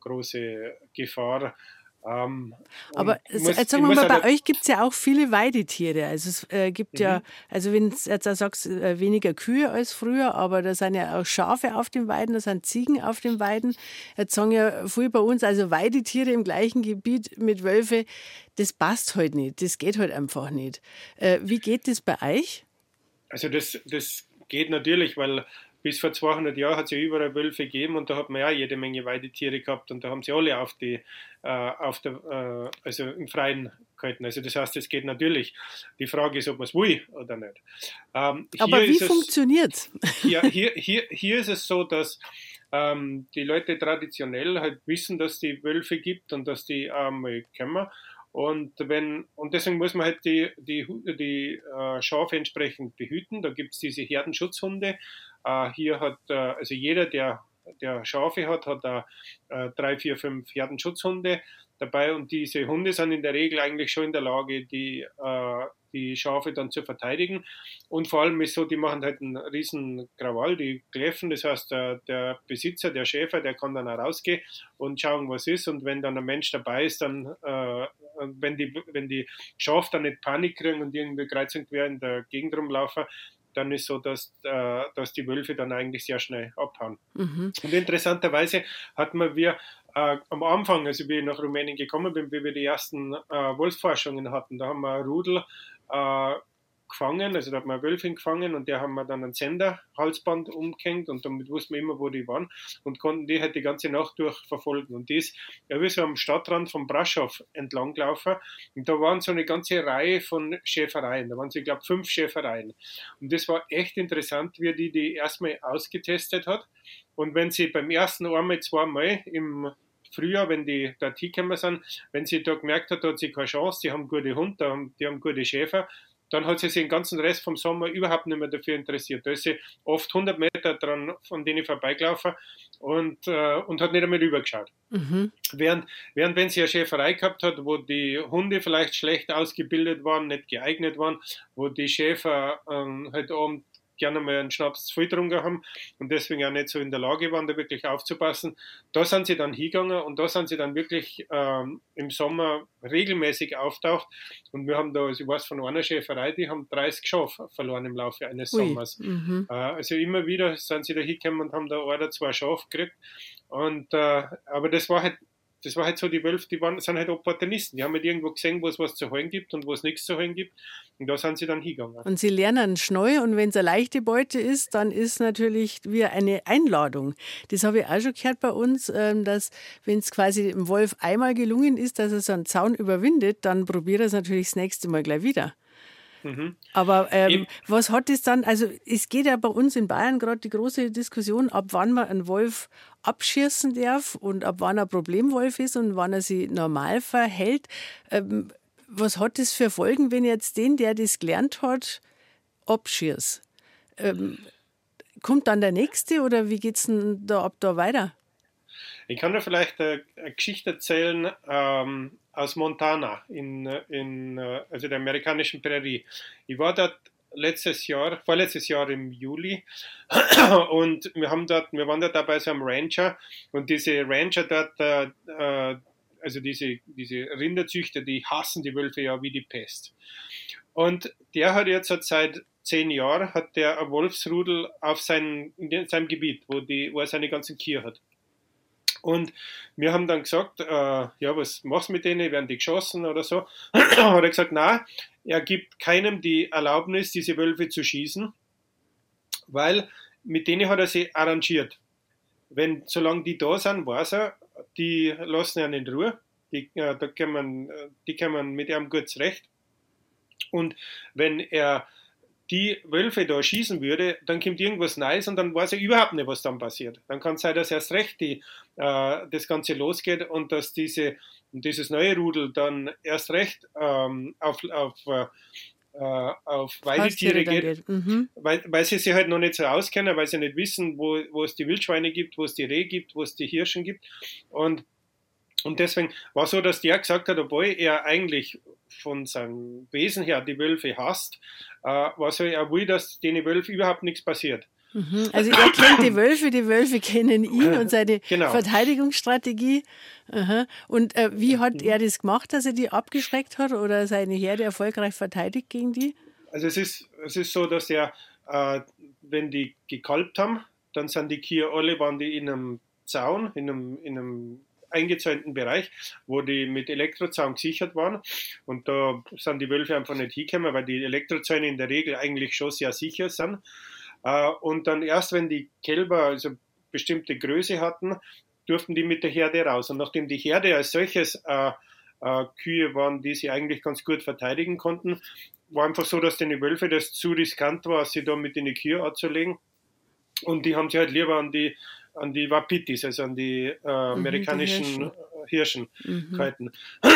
große Gefahr. Ähm, Aber und ich s- muss- jetzt sagen ich wir muss mal, auch bei euch gibt es ja auch viele Weidetiere. Also es äh, gibt ja, Mhm. also wenn du jetzt auch sagst, äh, weniger Kühe als früher, aber da sind ja auch Schafe auf den Weiden, da sind Ziegen auf den Weiden. Jetzt sagen ja viele bei uns, also Weidetiere im gleichen Gebiet mit Wölfe, das passt halt nicht, das geht halt einfach nicht. Äh, wie geht das bei euch? Also das, das geht natürlich, weil bis vor zweihundert Jahren hat es ja überall Wölfe gegeben und da hat man ja jede Menge Weidetiere gehabt und da haben sie alle auf die, äh, auf der, äh, also im Freien gehalten. Also das heißt, es geht natürlich. Die Frage ist, ob man es will oder nicht. Ähm, Aber hier wie ist es, funktioniert's? ja, hier, hier, hier ist es so, dass ähm, die Leute traditionell halt wissen, dass es die Wölfe gibt und dass die einmal kommen. Und, wenn, und deswegen muss man halt die, die, die äh, Schafe entsprechend behüten. Da gibt es diese Herdenschutzhunde. Äh, hier hat äh, also jeder, der, der Schafe hat, hat da äh, drei, vier, fünf Herdenschutzhunde dabei. Und diese Hunde sind in der Regel eigentlich schon in der Lage, die, äh, die Schafe dann zu verteidigen. Und vor allem ist so, die machen halt einen riesen Krawall, die kläffen. Das heißt, der, der Besitzer, der Schäfer, der kann dann auch rausgehen und schauen, was ist. Und wenn dann ein Mensch dabei ist, dann, äh, wenn die, wenn die Schafe dann nicht Panik kriegen und irgendwie kreuz und quer in der Gegend rumlaufen, dann ist so, dass, äh, dass die Wölfe dann eigentlich sehr schnell abhauen. Mhm. Und interessanterweise hatten wir äh, am Anfang, also wie ich nach Rumänien gekommen bin, wie wir die ersten äh, Wolfsforschungen hatten, da haben wir ein Rudel äh, gefangen, also da hat man eine Wölfin gefangen und der haben wir dann ein Senderhalsband umgehängt und damit wussten wir immer, wo die waren und konnten die halt die ganze Nacht durch verfolgen. Und die ist ja wie so am Stadtrand von Brașov entlang gelaufen und da waren so eine ganze Reihe von Schäfereien, da waren so, ich glaube, fünf Schäfereien. Und das war echt interessant, wie die die erstmal ausgetestet hat. Und wenn sie beim ersten einmal, zweimal im Frühjahr, wenn die da hingekommen sind, wenn sie da gemerkt hat, da hat sie keine Chance, die haben gute Hunde, die haben gute Schäfer, dann hat sie sich den ganzen Rest vom Sommer überhaupt nicht mehr dafür interessiert. Da ist sie oft hundert Meter dran von denen vorbeigelaufen und, äh, und hat nicht einmal rübergeschaut. Mhm. Während, während wenn sie eine Schäferei gehabt hat, wo die Hunde vielleicht schlecht ausgebildet waren, nicht geeignet waren, wo die Schäfer ähm, halt abends gerne mal einen Schnaps zu viel getrunken haben und deswegen auch nicht so in der Lage waren, da wirklich aufzupassen. Da sind sie dann hingegangen und da sind sie dann wirklich ähm, im Sommer regelmäßig auftaucht und wir haben da, also ich weiß von einer Schäferei, die haben dreißig Schafe verloren im Laufe eines Ui. Sommers. Mhm. Äh, also immer wieder sind sie da hingekommen und haben da ein oder zwei Schafe gekriegt und, äh, aber das war halt Das war halt so, die Wölfe, die waren, sind halt Opportunisten. Die haben halt irgendwo gesehen, wo es was zu holen gibt und wo es nichts zu holen gibt. Und da sind sie dann hingegangen. Und sie lernen schnell und wenn es eine leichte Beute ist, dann ist natürlich wie eine Einladung. Das habe ich auch schon gehört bei uns, ähm, dass wenn es quasi dem Wolf einmal gelungen ist, dass er so einen Zaun überwindet, dann probiert er es natürlich das nächste Mal gleich wieder. Mhm. Aber ähm, Eben. was hat es dann, also es geht ja bei uns in Bayern gerade die große Diskussion, ab wann man einen Wolf abschießen darf und ab wann er Problemwolf ist und wann er sich normal verhält. Ähm, was hat das für Folgen, wenn jetzt den, der das gelernt hat, abschießt? Ähm, kommt dann der Nächste oder wie geht es denn da ab da weiter? Ich kann dir vielleicht eine, eine Geschichte erzählen ähm, aus Montana, in, in, also der amerikanischen Prärie. Ich war dort letztes Jahr, vorletztes Jahr im Juli und wir haben dort, wir waren dort dabei so einem Rancher und diese Rancher dort, äh, also diese, diese Rinderzüchter, die hassen die Wölfe ja wie die Pest. Und der hat jetzt seit zehn Jahren hat der ein Wolfsrudel auf sein, in seinem Gebiet, wo, die, wo er seine ganzen Kühe hat. Und wir haben dann gesagt, äh, ja, was machst du mit denen, werden die geschossen oder so? Hat er gesagt, nein, er gibt keinem die Erlaubnis, diese Wölfe zu schießen, weil mit denen hat er sie arrangiert. Wenn, solange die da sind, weiß er, die lassen ihn in Ruhe, die, äh, da kann man, die kann man mit ihm gut zurecht. Und wenn er die Wölfe da schießen würde, dann kommt irgendwas Neues und dann weiß er überhaupt nicht, was dann passiert. Dann kann es sein, dass erst recht die, äh, das Ganze losgeht und dass diese, dieses neue Rudel dann erst recht ähm, auf, auf, äh, auf Weidetiere geht, mhm. weil, weil sie sich halt noch nicht so auskennen, weil sie nicht wissen, wo, wo es die Wildschweine gibt, wo es die Rehe gibt, wo es die Hirschen gibt. Und, und deswegen war es so, dass der gesagt hat, obwohl er eigentlich von seinem Wesen her die Wölfe hasst, äh, war so, er will, dass den Wölfen überhaupt nichts passiert. Mhm. Also er kennt die Wölfe, die Wölfe kennen ihn und seine genau. Verteidigungsstrategie. Aha. Und äh, wie hat er das gemacht, dass er die abgeschreckt hat oder seine Herde erfolgreich verteidigt gegen die? Also es ist, es ist so, dass er, äh, wenn die gekalbt haben, dann sind die Kühe alle, waren die in einem Zaun, in einem, in einem eingezäunten Bereich, wo die mit Elektrozaun gesichert waren. Und da sind die Wölfe einfach nicht hingekommen, weil die Elektrozäune in der Regel eigentlich schon sehr sicher sind. Und dann erst, wenn die Kälber also bestimmte Größe hatten, durften die mit der Herde raus. Und nachdem die Herde als solches äh, äh, Kühe waren, die sie eigentlich ganz gut verteidigen konnten, war einfach so, dass den Wölfe das zu riskant war, sie da mit in die Kühe anzulegen. Und die haben sie halt lieber an die, an die Wapitis, also an die äh, amerikanischen mhm, die Hirschen, Hirschen mhm. gehalten.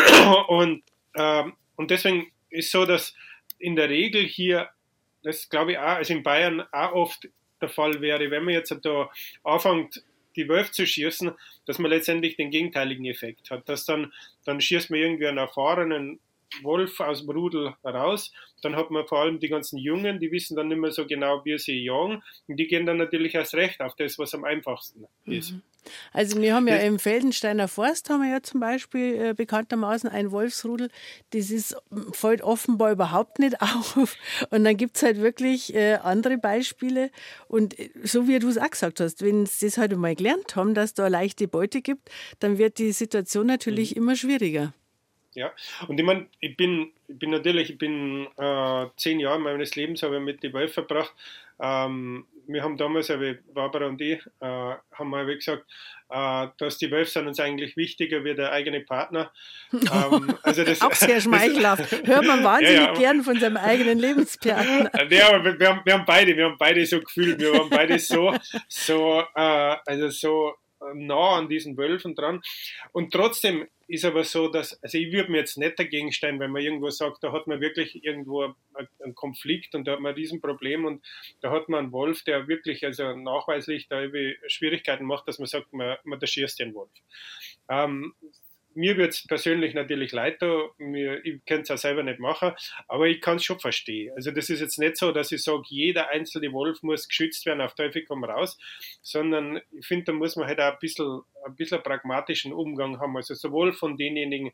Und, äh, und deswegen ist so, dass in der Regel hier, das glaube ich auch, also in Bayern auch oft der Fall wäre, wenn man jetzt da anfängt, die Wölfe zu schießen, dass man letztendlich den gegenteiligen Effekt hat. Dass dann, dann schießt man irgendwie einen erfahrenen Wolf aus dem Rudel raus, dann hat man vor allem die ganzen Jungen, die wissen dann nicht mehr so genau, wie sie jagen, und die gehen dann natürlich erst recht auf das, was am einfachsten ist. Also wir haben ja im Feldensteiner Forst haben wir ja zum Beispiel äh, bekanntermaßen ein Wolfsrudel, das ist, fällt offenbar überhaupt nicht auf, und dann gibt es halt wirklich äh, andere Beispiele, und so wie du es auch gesagt hast, wenn sie das halt einmal gelernt haben, dass da eine leichte Beute gibt, dann wird die Situation natürlich mhm. immer schwieriger. Ja, und ich meine, ich bin, ich bin natürlich, ich bin äh, zehn Jahre meines Lebens habe ich mit den Wölfen verbracht. Ähm, wir haben damals, also Barbara und ich, äh, haben mal gesagt, äh, dass die Wölfe sind uns eigentlich wichtiger wie der eigene Partner. Ähm, also das, auch sehr schmeichelhaft. Hört man wahnsinnig ja, ja. gern von seinem eigenen Lebenspartner. Ja, aber wir haben, wir haben beide, wir haben beide so gefühlt, wir waren beide so, so, äh, also so nah an diesen Wölfen dran. Und trotzdem ist aber so, dass, also ich würde mir jetzt nicht dagegen stellen, wenn man irgendwo sagt, da hat man wirklich irgendwo einen Konflikt und da hat man ein Riesenproblem und da hat man einen Wolf, der wirklich also nachweislich da irgendwie Schwierigkeiten macht, dass man sagt, man, man da schießt den Wolf. Ähm, mir würde es persönlich natürlich leid tun, mir, ich könnte es auch selber nicht machen, aber ich kann es schon verstehen. Also das ist jetzt nicht so, dass ich sage, jeder einzelne Wolf muss geschützt werden, auf Teufel komm raus, sondern ich finde, da muss man halt auch ein bisschen, ein bisschen pragmatischen Umgang haben. Also sowohl von denjenigen,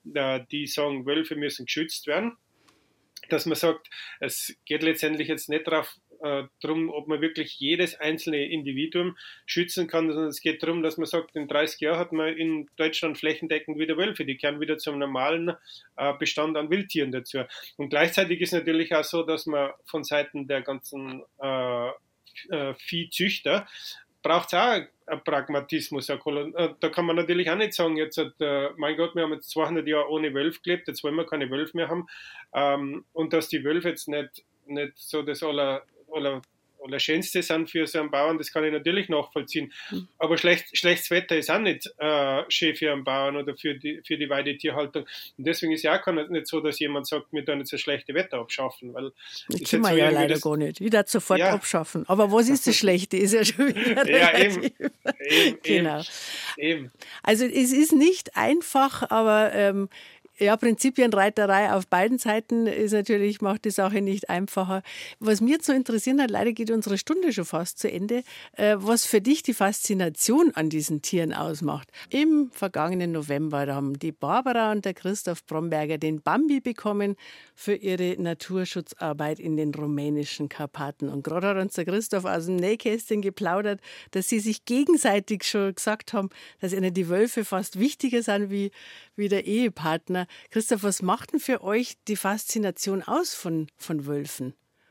die sagen, Wölfe müssen geschützt werden, dass man sagt, es geht letztendlich jetzt nicht darauf, äh, darum, ob man wirklich jedes einzelne Individuum schützen kann, sondern es geht darum, dass man sagt, in dreißig Jahren hat man in Deutschland flächendeckend wieder Wölfe, die kehren wieder zum normalen äh, Bestand an Wildtieren dazu. Und gleichzeitig ist natürlich auch so, dass man von Seiten der ganzen äh, äh, Viehzüchter braucht es auch einen Pragmatismus. Da kann man natürlich auch nicht sagen, jetzt hat, mein Gott, wir haben jetzt zweihundert Jahre ohne Wölfe gelebt, jetzt wollen wir keine Wölfe mehr haben. Und dass die Wölfe jetzt nicht, nicht so das aller, aller, Allerschönste sind für so einen Bauern, das kann ich natürlich nachvollziehen. Aber schlecht, schlechtes Wetter ist auch nicht äh, schön für einen Bauern oder für die, für die Weidetierhaltung. Und deswegen ist ja auch nicht so, dass jemand sagt, wir tun jetzt das schlechte Wetter abschaffen. Weil das können wir so ja leider das, gar nicht. Wieder sofort ja. abschaffen. Aber was ist das Schlechte? Ist ja schon wieder ja, eben, eben, genau. eben. Also es ist nicht einfach, aber ähm, Ja, Prinzipienreiterei auf beiden Seiten ist natürlich, macht die Sache nicht einfacher. Was mir jetzt so interessiert hat, leider geht unsere Stunde schon fast zu Ende, äh, was für dich die Faszination an diesen Tieren ausmacht. Im vergangenen November da haben die Barbara und der Christoph Bromberger den Bambi bekommen für ihre Naturschutzarbeit in den rumänischen Karpaten. Und gerade hat uns der Christoph aus dem Nähkästchen geplaudert, dass sie sich gegenseitig schon gesagt haben, dass ihnen die Wölfe fast wichtiger sind wie, wie der Ehepartner. Christoph, was macht denn für euch die Faszination aus von, von Wölfen?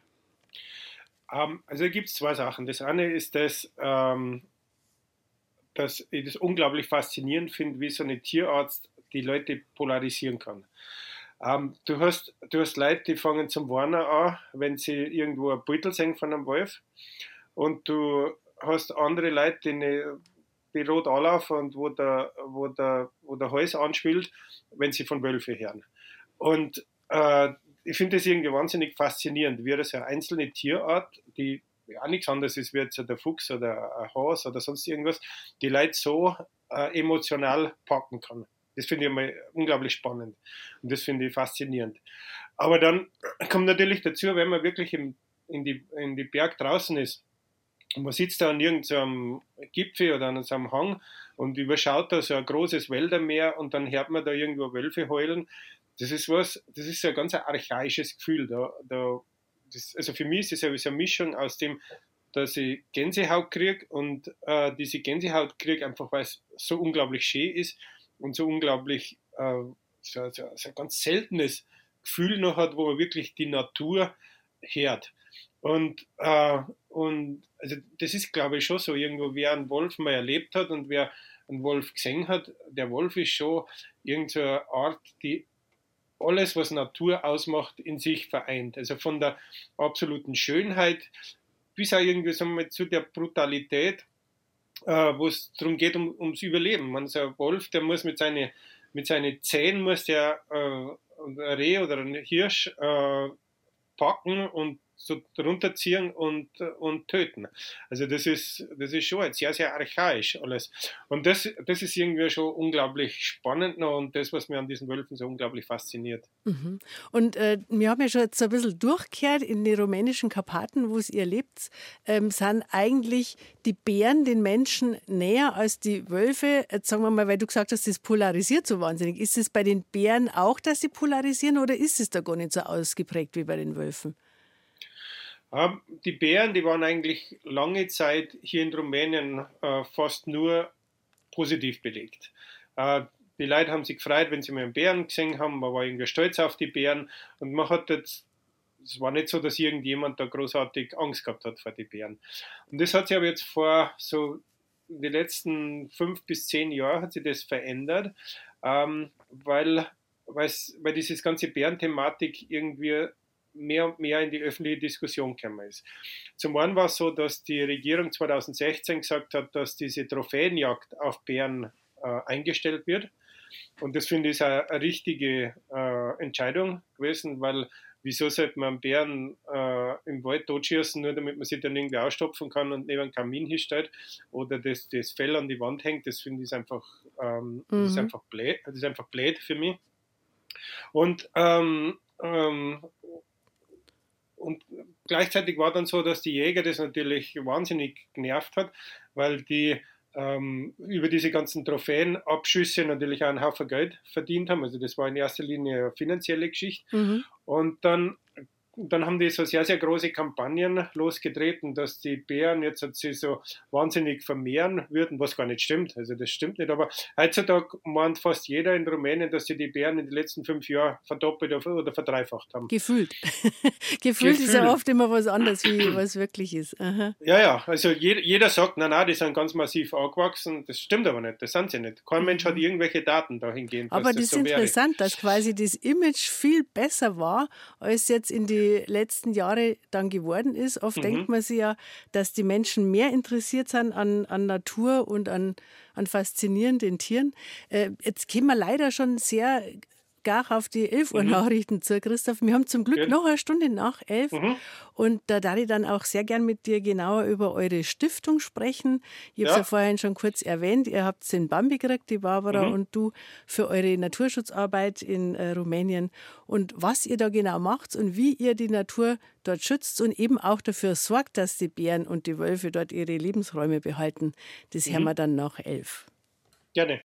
Um, also da gibt es zwei Sachen. Das eine ist, dass, ähm, dass ich das unglaublich faszinierend finde, wie so eine Tierarzt die Leute polarisieren kann. Um, du, hast, du hast Leute, die fangen zum Warnen an, wenn sie irgendwo ein Beutel sehen von einem Wolf. Und du hast andere Leute, die eine die rot anlaufen und wo der, wo, der, wo der Hals anschwillt, wenn sie von Wölfen hören. Und äh, ich finde das irgendwie wahnsinnig faszinierend, wie das eine einzelne Tierart, die auch nichts anderes ist wie jetzt der Fuchs oder ein Hase oder sonst irgendwas, die Leute so äh, emotional packen kann. Das finde ich immer unglaublich spannend und das finde ich faszinierend. Aber dann kommt natürlich dazu, wenn man wirklich im, in, die, in die Berg draußen ist, und man sitzt da an irgendeinem Gipfel oder an so einem Hang und überschaut da so ein großes Wäldermeer und dann hört man da irgendwo Wölfe heulen. Das ist was, das ist so ein ganz archaisches Gefühl. Da, da, das, also für mich ist es ja so eine Mischung aus dem, dass ich Gänsehaut kriege und äh, diese Gänsehaut kriege einfach, weil es so unglaublich schön ist und so unglaublich äh, so, so, so ein ganz seltenes Gefühl noch hat, wo man wirklich die Natur hört. Und, äh, und also das ist, glaube ich, schon so irgendwo, wer einen Wolf mal erlebt hat und wer einen Wolf gesehen hat, der Wolf ist schon irgendeine Art, die alles, was Natur ausmacht, in sich vereint. Also von der absoluten Schönheit bis auch irgendwie, sagen wir mal, zu der Brutalität, äh, wo es darum geht, um, ums Überleben. Man, so ein Wolf, der muss mit seinen mit seine Zähnen, muss der äh, ein Reh oder ein Hirsch äh, packen und so runterziehen und, und töten. Also das ist, das ist schon sehr, sehr archaisch alles. Und das, das ist irgendwie schon unglaublich spannend noch und das, was mir an diesen Wölfen so unglaublich fasziniert. Mhm. Und äh, wir haben ja schon jetzt so ein bisschen durchgekehrt in die rumänischen Karpaten, wo es ihr lebt, ähm, sind eigentlich die Bären den Menschen näher als die Wölfe. Jetzt sagen wir mal, weil du gesagt hast, das polarisiert so wahnsinnig. Ist es bei den Bären auch, dass sie polarisieren oder ist es da gar nicht so ausgeprägt wie bei den Wölfen? Die Bären, die waren eigentlich lange Zeit hier in Rumänien äh, fast nur positiv belegt. Äh, die Leute haben sich gefreut, wenn sie mal einen Bären gesehen haben, man war irgendwie stolz auf die Bären und man hat jetzt, es war nicht so, dass irgendjemand da großartig Angst gehabt hat vor den Bären. Und das hat sich aber jetzt vor so in den letzten fünf bis zehn Jahren hat sich das verändert, ähm, weil, weil dieses ganze Bärenthematik irgendwie mehr und mehr in die öffentliche Diskussion gekommen ist. Zum einen war es so, dass die Regierung zweitausendsechzehn gesagt hat, dass diese Trophäenjagd auf Bären äh, eingestellt wird. Und das finde ich eine, eine richtige äh, Entscheidung gewesen, weil wieso sollte man einen Bären äh, im Wald totschießen, nur damit man sich dann irgendwie ausstopfen kann und neben einen Kamin hinstellt oder das, das Fell an die Wand hängt, das finde ich einfach, ähm, mhm. das ist einfach blöd, das ist einfach blöd für mich. Und ähm, ähm, Und gleichzeitig war dann so, dass die Jäger das natürlich wahnsinnig genervt hat, weil die ähm, über diese ganzen Trophäenabschüsse natürlich auch einen Haufen Geld verdient haben. Also das war in erster Linie eine finanzielle Geschichte. Mhm. Und dann, dann haben die so sehr, sehr große Kampagnen losgetreten, dass die Bären jetzt sich so wahnsinnig vermehren würden, was gar nicht stimmt. Also das stimmt nicht. Aber heutzutage meint fast jeder in Rumänien, dass sie die Bären in den letzten fünf Jahren verdoppelt oder verdreifacht haben. Gefühlt. Gefühlt ist ja oft immer was anderes, wie was wirklich ist. Aha. Ja, ja. Also jeder, jeder sagt, nein, nein, die sind ganz massiv angewachsen. Das stimmt aber nicht. Das sind sie nicht. Kein Mensch hat irgendwelche Daten dahingehend. Aber das, das ist so interessant, wäre. dass quasi das Image viel besser war, als jetzt in die letzten Jahre dann geworden ist. Oft mhm. denkt man sich ja, dass die Menschen mehr interessiert sind an, an Natur und an, an faszinierenden Tieren. Äh, jetzt kommen wir leider schon sehr gar auf die elf Uhr Nachrichten zu, Christoph. Wir haben zum Glück Ja. noch eine Stunde nach elf. Mhm. Und da darf ich dann auch sehr gern mit dir genauer über eure Stiftung sprechen. Ich habe es Ja. ja vorhin schon kurz erwähnt. Ihr habt den Bambi gekriegt, die Barbara Mhm. und du, für eure Naturschutzarbeit in äh, Rumänien. Und was ihr da genau macht und wie ihr die Natur dort schützt und eben auch dafür sorgt, dass die Bären und die Wölfe dort ihre Lebensräume behalten, das hören wir dann nach elf. Gerne.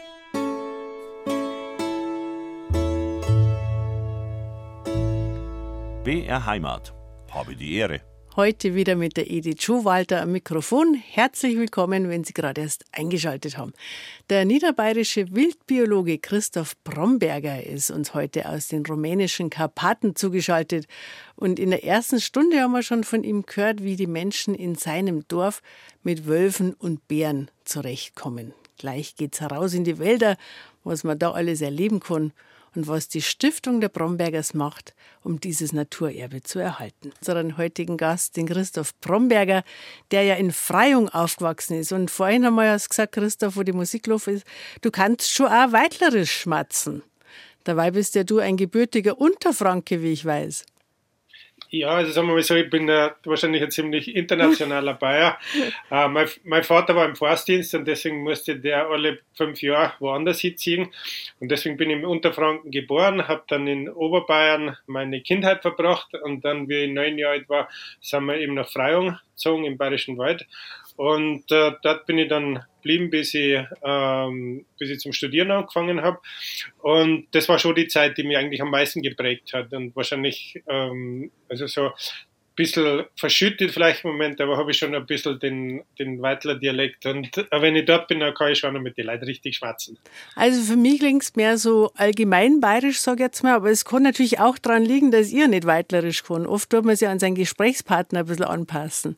B R Heimat. Habe die Ehre. Heute wieder mit der Edith Schuhwalter am Mikrofon. Herzlich willkommen, wenn Sie gerade erst eingeschaltet haben. Der niederbayerische Wildbiologe Christoph Bromberger ist uns heute aus den rumänischen Karpaten zugeschaltet. Und in der ersten Stunde haben wir schon von ihm gehört, wie die Menschen in seinem Dorf mit Wölfen und Bären zurechtkommen. Gleich geht's heraus in die Wälder, was man da alles erleben kann und was die Stiftung der Brombergers macht, um dieses Naturerbe zu erhalten. Unseren heutigen Gast, den Christoph Bromberger, der ja in Freyung aufgewachsen ist. Und vorhin haben wir ja gesagt, Christoph, wo die Musik gelaufen ist, du kannst schon auch weitlerisch schmatzen. Dabei bist ja du ein gebürtiger Unterfranke, wie ich weiß. Ja, also sagen wir mal so, ich bin äh, wahrscheinlich ein ziemlich internationaler Bayer. Äh, mein, mein Vater war im Forstdienst und deswegen musste der alle fünf Jahre woanders hinziehen. Und deswegen bin ich im Unterfranken geboren, habe dann in Oberbayern meine Kindheit verbracht und dann, wie ich neun Jahre alt war, sind wir eben nach Freyung gezogen im Bayerischen Wald. Und äh, dort bin ich dann geblieben, bis ich, ähm, bis ich zum Studieren angefangen habe. Und das war schon die Zeit, die mich eigentlich am meisten geprägt hat. Und wahrscheinlich, ähm, also so ein bisschen verschüttet vielleicht im Moment, aber habe ich schon ein bisschen den, den Weitler Dialekt. Und äh, wenn ich dort bin, dann kann ich schon noch mit den Leuten richtig schwatzen. Also für mich klingt es mehr so allgemein bayerisch, sage ich jetzt mal, aber es kann natürlich auch daran liegen, dass ihr nicht weitlerisch kann. Oft tut man sich an seinen Gesprächspartner ein bisschen anpassen.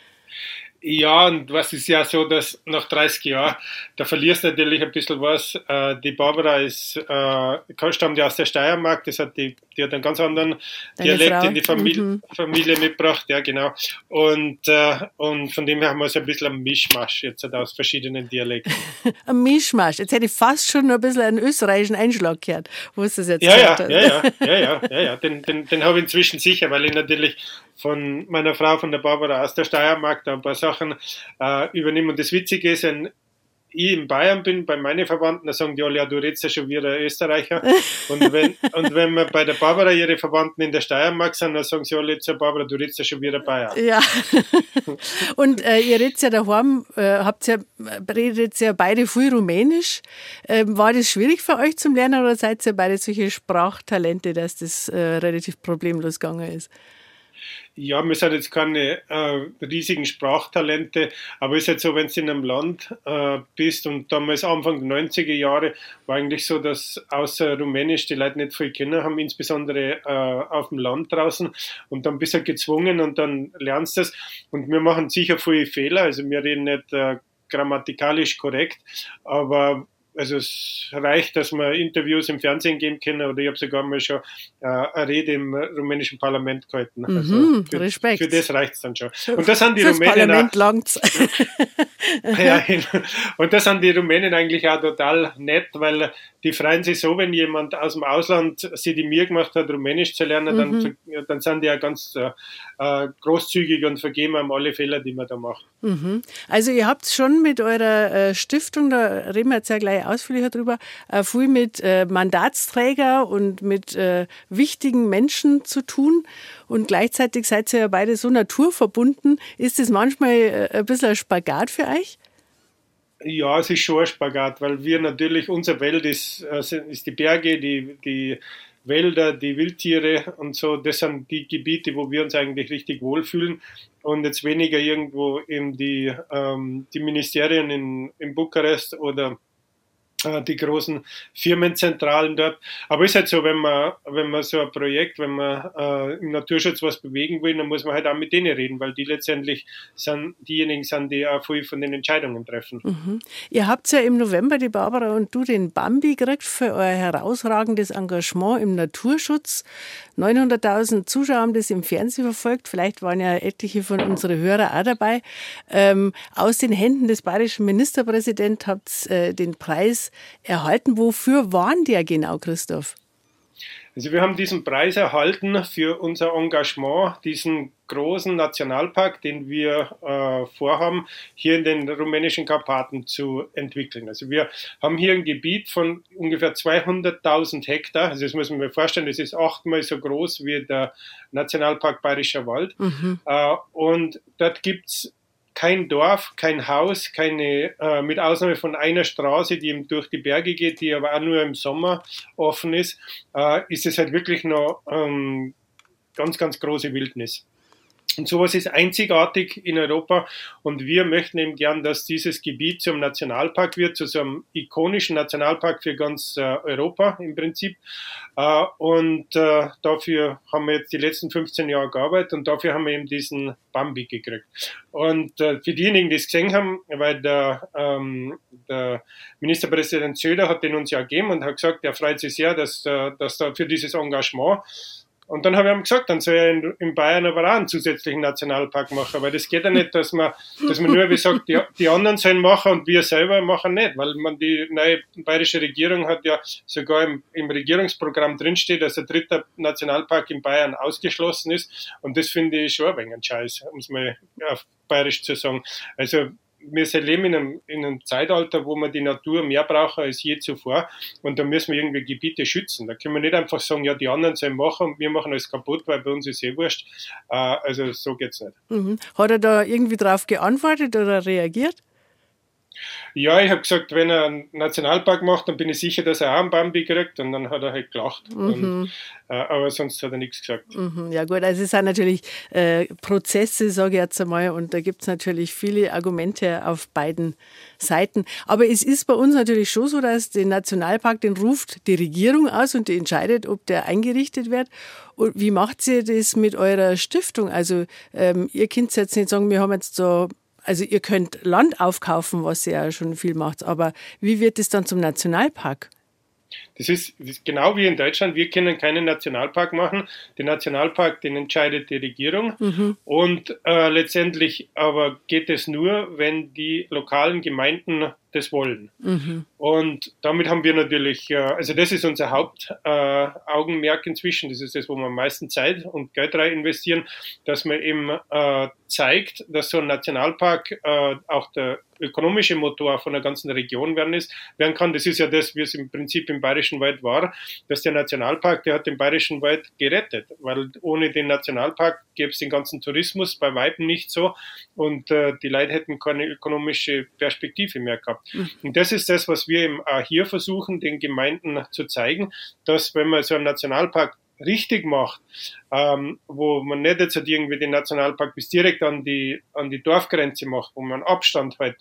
Ja, und was ist ja so, dass nach dreißig Jahren, da verlierst du natürlich ein bisschen was. Äh, die Barbara ist, äh, stammt ja aus der Steiermark, das hat die, die hat einen ganz anderen Deine Dialekt Frau? in die Familie, Mhm. Familie mitgebracht, ja genau. Und, äh, und von dem her haben wir so ein bisschen einen Mischmasch jetzt halt aus verschiedenen Dialekten. Ein Mischmasch. Jetzt hätte ich fast schon noch ein bisschen einen österreichischen Einschlag gehört, wo es das jetzt Ja, ja, gehört ja, hast. ja, ja, ja, ja, ja, den, den, den habe ich inzwischen sicher, weil ich natürlich von meiner Frau, von der Barbara aus der Steiermark, da ein paar Sachen äh, übernehme. Und das Witzige ist, wenn ich in Bayern bin, bei meinen Verwandten, da sagen die alle, ja, du redest ja schon wie ein Österreicher. Und wenn, und wenn wir bei der Barbara ihre Verwandten in der Steiermark sind, dann sagen sie alle zur Barbara, du redest ja schon wie ein Bayer. Ja. Und äh, ihr redet ja daheim, äh, habt ja, redet ja beide viel Rumänisch. Ähm, war das schwierig für euch zum Lernen oder seid ihr beide solche Sprachtalente, dass das äh, relativ problemlos gegangen ist? Ja, wir sind jetzt keine äh, riesigen Sprachtalente, aber es ist halt so, wenn du in einem Land äh, bist und damals Anfang der neunziger Jahre war eigentlich so, dass außer Rumänisch die Leute nicht viel kennen haben, insbesondere äh, auf dem Land draußen, und dann bist du halt gezwungen und dann lernst du es, und wir machen sicher viele Fehler, also wir reden nicht äh, grammatikalisch korrekt, aber also es reicht, dass wir Interviews im Fernsehen geben können, oder ich habe sogar mal schon äh, eine Rede im rumänischen Parlament gehalten. Also Mhm, für, Respekt. für das reicht es dann schon. Und das sind die Fürs Rumänen Parlament auch, langt's. ja, und das sind die Rumänen eigentlich auch total nett, weil die freuen sich so, wenn jemand aus dem Ausland sie die Mühe gemacht hat, Rumänisch zu lernen, Mhm. dann, dann sind die ja ganz äh, großzügig und vergeben einem alle Fehler, die man da macht. Mhm. Also ihr habt schon mit eurer äh, Stiftung, da reden wir jetzt ja gleich ausführlicher drüber, äh, viel mit äh, Mandatsträger und mit äh, wichtigen Menschen zu tun, und gleichzeitig seid ihr ja beide so naturverbunden. Ist das manchmal äh, ein bisschen ein Spagat für euch? Ja, es ist schon ein Spagat, weil wir natürlich, unsere Welt ist, äh, sind- ist die Berge, die, die Wälder, die Wildtiere und so. Das sind die Gebiete, wo wir uns eigentlich richtig wohlfühlen, und jetzt weniger irgendwo in die, ähm, die Ministerien in, in Bukarest oder äh, die großen Firmenzentralen dort. Aber es ist halt so, wenn man, wenn man so ein Projekt, wenn man äh, im Naturschutz was bewegen will, dann muss man halt auch mit denen reden, weil die letztendlich sind diejenigen sind, die auch viel von den Entscheidungen treffen. Mhm. Ihr habt ja im November, die Barbara und du, den Bambi gekriegt für euer herausragendes Engagement im Naturschutz. neunhunderttausend Zuschauer haben das im Fernsehen verfolgt. Vielleicht waren ja etliche von unseren Hörern auch dabei. Ähm, aus den Händen des bayerischen Ministerpräsidenten habt ihr äh, den Preis erhalten. Wofür waren der genau, Christoph? Also wir haben diesen Preis erhalten für unser Engagement, diesen großen Nationalpark, den wir äh, vorhaben, hier in den rumänischen Karpaten zu entwickeln. Also wir haben hier ein Gebiet von ungefähr zweihunderttausend Hektar. Also das muss man mir vorstellen, das ist achtmal so groß wie der Nationalpark Bayerischer Wald. Mhm. Äh, und dort gibt's kein Dorf, kein Haus, keine, äh, mit Ausnahme von einer Straße, die eben durch die Berge geht, die aber auch nur im Sommer offen ist, äh, ist es halt wirklich noch ähm, ganz, ganz große Wildnis. Und sowas ist einzigartig in Europa und wir möchten eben gern, dass dieses Gebiet zum Nationalpark wird, zu so einem ikonischen Nationalpark für ganz äh, Europa im Prinzip. Äh, und äh, dafür haben wir jetzt die letzten fünfzehn Jahre gearbeitet und dafür haben wir eben diesen Bambi gekriegt. Und äh, für diejenigen, die es gesehen haben, weil der, ähm, der Ministerpräsident Söder hat den uns ja gegeben und hat gesagt, er freut sich sehr, dass, äh, dass da für dieses Engagement. Und dann habe ich ihm gesagt, dann soll er in, in Bayern aber auch einen zusätzlichen Nationalpark machen, weil das geht ja nicht, dass man, dass man nur wie sagt, die, die anderen sollen machen und wir selber machen nicht, weil man die neue bayerische Regierung hat ja sogar im, im Regierungsprogramm drinsteht, dass der dritte Nationalpark in Bayern ausgeschlossen ist und das finde ich schon ein wenig ein Scheiß, um es mal auf bayerisch zu sagen. Also wir leben in einem, in einem Zeitalter, wo man die Natur mehr braucht als je zuvor und da müssen wir irgendwie Gebiete schützen. Da können wir nicht einfach sagen, ja, die anderen sollen machen und wir machen alles kaputt, weil bei uns ist eh wurscht. Äh, also so geht's nicht. Mhm. Hat er da irgendwie drauf geantwortet oder reagiert? Ja, ich habe gesagt, wenn er einen Nationalpark macht, dann bin ich sicher, dass er auch einen Bambi kriegt und dann hat er halt gelacht. Mhm. Und, äh, aber sonst hat er nichts gesagt. Mhm. Ja gut, also es sind natürlich äh, Prozesse, sage ich jetzt einmal, und da gibt es natürlich viele Argumente auf beiden Seiten. Aber es ist bei uns natürlich schon so, dass den Nationalpark, den ruft die Regierung aus und die entscheidet, ob der eingerichtet wird. Und wie macht ihr das mit eurer Stiftung? Also ähm, ihr könnt jetzt nicht sagen, wir haben jetzt so. Also ihr könnt Land aufkaufen, was ihr ja schon viel macht, aber wie wird es dann zum Nationalpark? Das ist, das ist genau wie in Deutschland, wir können keinen Nationalpark machen. Den Nationalpark, den entscheidet die Regierung. Mhm. Und äh, letztendlich aber geht es nur, wenn die lokalen Gemeinden das wollen. Mhm. Und damit haben wir natürlich, äh, also das ist unser Hauptaugenmerk äh, inzwischen, das ist das, wo wir am meisten Zeit und Geld rein investieren, dass man eben äh, zeigt, dass so ein Nationalpark äh, auch der ökonomische Motor von der ganzen Region werden, ist, werden kann. Das ist ja das, wie es im Prinzip im Bayerischen Wald war, dass der Nationalpark, der hat den Bayerischen Wald gerettet, weil ohne den Nationalpark gäbe es den ganzen Tourismus bei Weitem nicht so und äh, die Leute hätten keine ökonomische Perspektive mehr gehabt. Mhm. Und das ist das, was wir eben auch hier versuchen, den Gemeinden zu zeigen, dass wenn man so einen Nationalpark richtig macht, ähm, wo man nicht jetzt halt irgendwie den Nationalpark bis direkt an die, an die Dorfgrenze macht, wo man Abstand halt,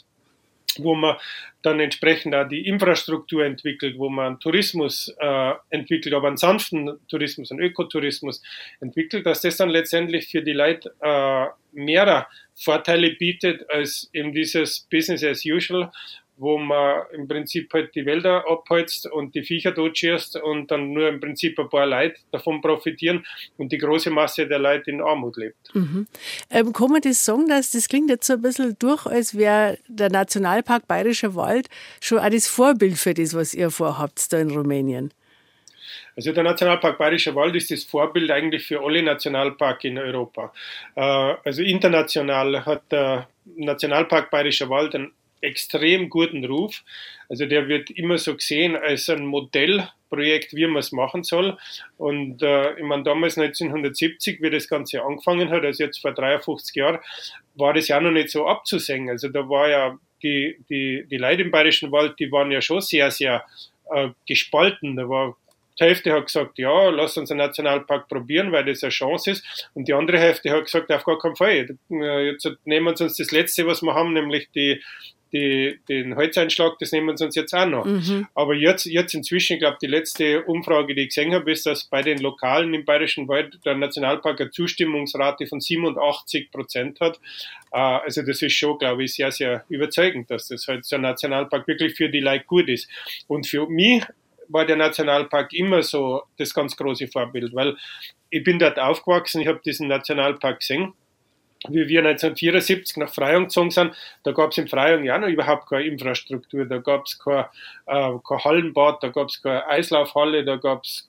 wo man dann entsprechend auch die Infrastruktur entwickelt, wo man Tourismus äh, entwickelt, aber einen sanften Tourismus, einen Ökotourismus entwickelt, dass das dann letztendlich für die Leute äh, mehrere Vorteile bietet als eben dieses Business as usual, wo man im Prinzip halt die Wälder abholzt und die Viecher totschießt und dann nur im Prinzip ein paar Leute davon profitieren und die große Masse der Leute in Armut lebt. Mhm. Ähm, kann man das sagen, dass das klingt jetzt so ein bisschen durch, als wäre der Nationalpark Bayerischer Wald schon auch das Vorbild für das, was ihr vorhabt da in Rumänien? Also der Nationalpark Bayerischer Wald ist das Vorbild eigentlich für alle Nationalparke in Europa. Also international hat der Nationalpark Bayerischer Wald einen extrem guten Ruf. Also der wird immer so gesehen als ein Modellprojekt, wie man es machen soll. Und äh, ich meine, damals neunzehnhundertsiebzig, wie das Ganze angefangen hat, also jetzt vor dreiundfünfzig Jahren, war das ja noch nicht so abzusehen. Also da war ja die, die, die Leute im Bayerischen Wald, die waren ja schon sehr, sehr äh, gespalten. Da war Die Hälfte hat gesagt, ja, lass uns einen Nationalpark probieren, weil das eine Chance ist. Und die andere Hälfte hat gesagt, auf gar keinen Fall. Jetzt nehmen wir uns das Letzte, was wir haben, nämlich die, die, den Holzeinschlag, das nehmen wir uns jetzt auch noch. Mhm. Aber jetzt, jetzt inzwischen, ich glaube, die letzte Umfrage, die ich gesehen habe, ist, dass bei den Lokalen im Bayerischen Wald der Nationalpark eine Zustimmungsrate von siebenundachtzig Prozent hat. Also das ist schon, glaube ich, sehr, sehr überzeugend, dass das halt so ein Nationalpark wirklich für die Leute gut ist. Und für mich war der Nationalpark immer so das ganz große Vorbild, weil ich bin dort aufgewachsen, ich habe diesen Nationalpark gesehen. Wie wir neunzehnhundertvierundsiebzig nach Freyung gezogen sind, da gab es in Freyung ja noch überhaupt keine Infrastruktur, da gab es kein, äh, kein Hallenbad, da gab es keine Eislaufhalle, da gab es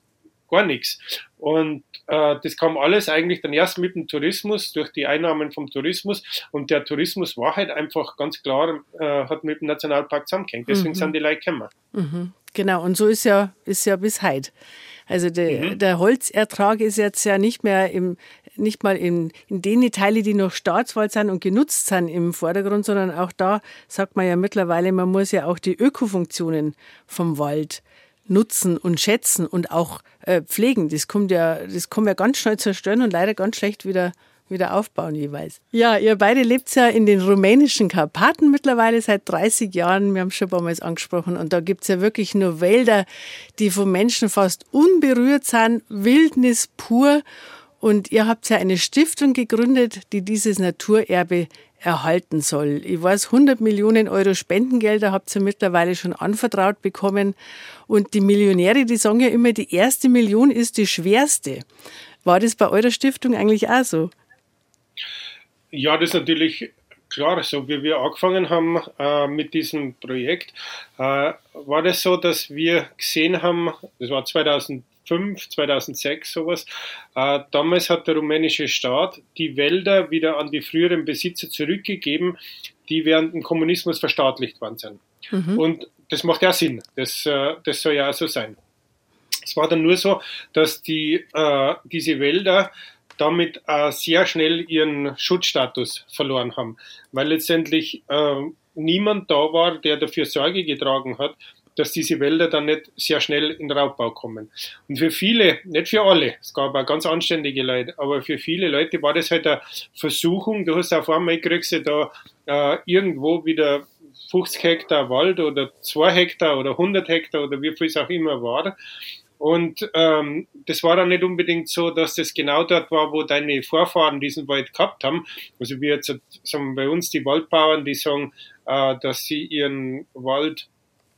gar nichts. Und äh, das kam alles eigentlich dann erst mit dem Tourismus, durch die Einnahmen vom Tourismus. Und der Tourismus war halt einfach ganz klar, äh, hat mit dem Nationalpark zusammengehängt. Deswegen mhm. sind die Leute gekommen. Mhm. Genau, und so ist ja, ist ja bis heute. Also der, mhm. der Holzertrag ist jetzt ja nicht mehr im, nicht mal in, in den Teilen, die noch Staatswald sind und genutzt sind im Vordergrund, sondern auch da sagt man ja mittlerweile, man muss ja auch die Ökofunktionen vom Wald nutzen und schätzen und auch äh, pflegen. Das kommt ja, das kann man ja ganz schnell zerstören und leider ganz schlecht wieder, wieder aufbauen jeweils. Ja, ihr beide lebt ja in den rumänischen Karpaten mittlerweile seit dreißig Jahren. Wir haben es schon ein paar Mal angesprochen. Und da gibt es ja wirklich nur Wälder, die von Menschen fast unberührt sind, Wildnis pur. Und ihr habt ja eine Stiftung gegründet, die dieses Naturerbe erhalten soll. Ich weiß, hundert Millionen Euro Spendengelder habt ihr mittlerweile schon anvertraut bekommen. Und die Millionäre, die sagen ja immer, die erste Million ist die schwerste. War das bei eurer Stiftung eigentlich auch so? Ja, das ist natürlich klar. So wie wir angefangen haben äh, mit diesem Projekt, äh, war das so, dass wir gesehen haben, das war zweitausendfünf, zweitausendsechs sowas, äh, damals hat der rumänische Staat die Wälder wieder an die früheren Besitzer zurückgegeben, die während dem Kommunismus verstaatlicht worden sind. Mhm. Und das macht ja Sinn, das, äh, das soll ja auch so sein. Es war dann nur so, dass die, äh, diese Wälder damit äh, sehr schnell ihren Schutzstatus verloren haben, weil letztendlich äh, niemand da war, der dafür Sorge getragen hat, dass diese Wälder dann nicht sehr schnell in Raubbau kommen. Und für viele, nicht für alle, es gab auch ganz anständige Leute, aber für viele Leute war das halt eine Versuchung. Du hast auf einmal, kriegst du da äh, irgendwo wieder fünfzig Hektar Wald oder zwei Hektar oder hundert Hektar oder wie viel es auch immer war. Und ähm, das war dann nicht unbedingt so, dass das genau dort war, wo deine Vorfahren diesen Wald gehabt haben. Also wir jetzt sagen bei uns die Waldbauern, die sagen, äh, dass sie ihren Wald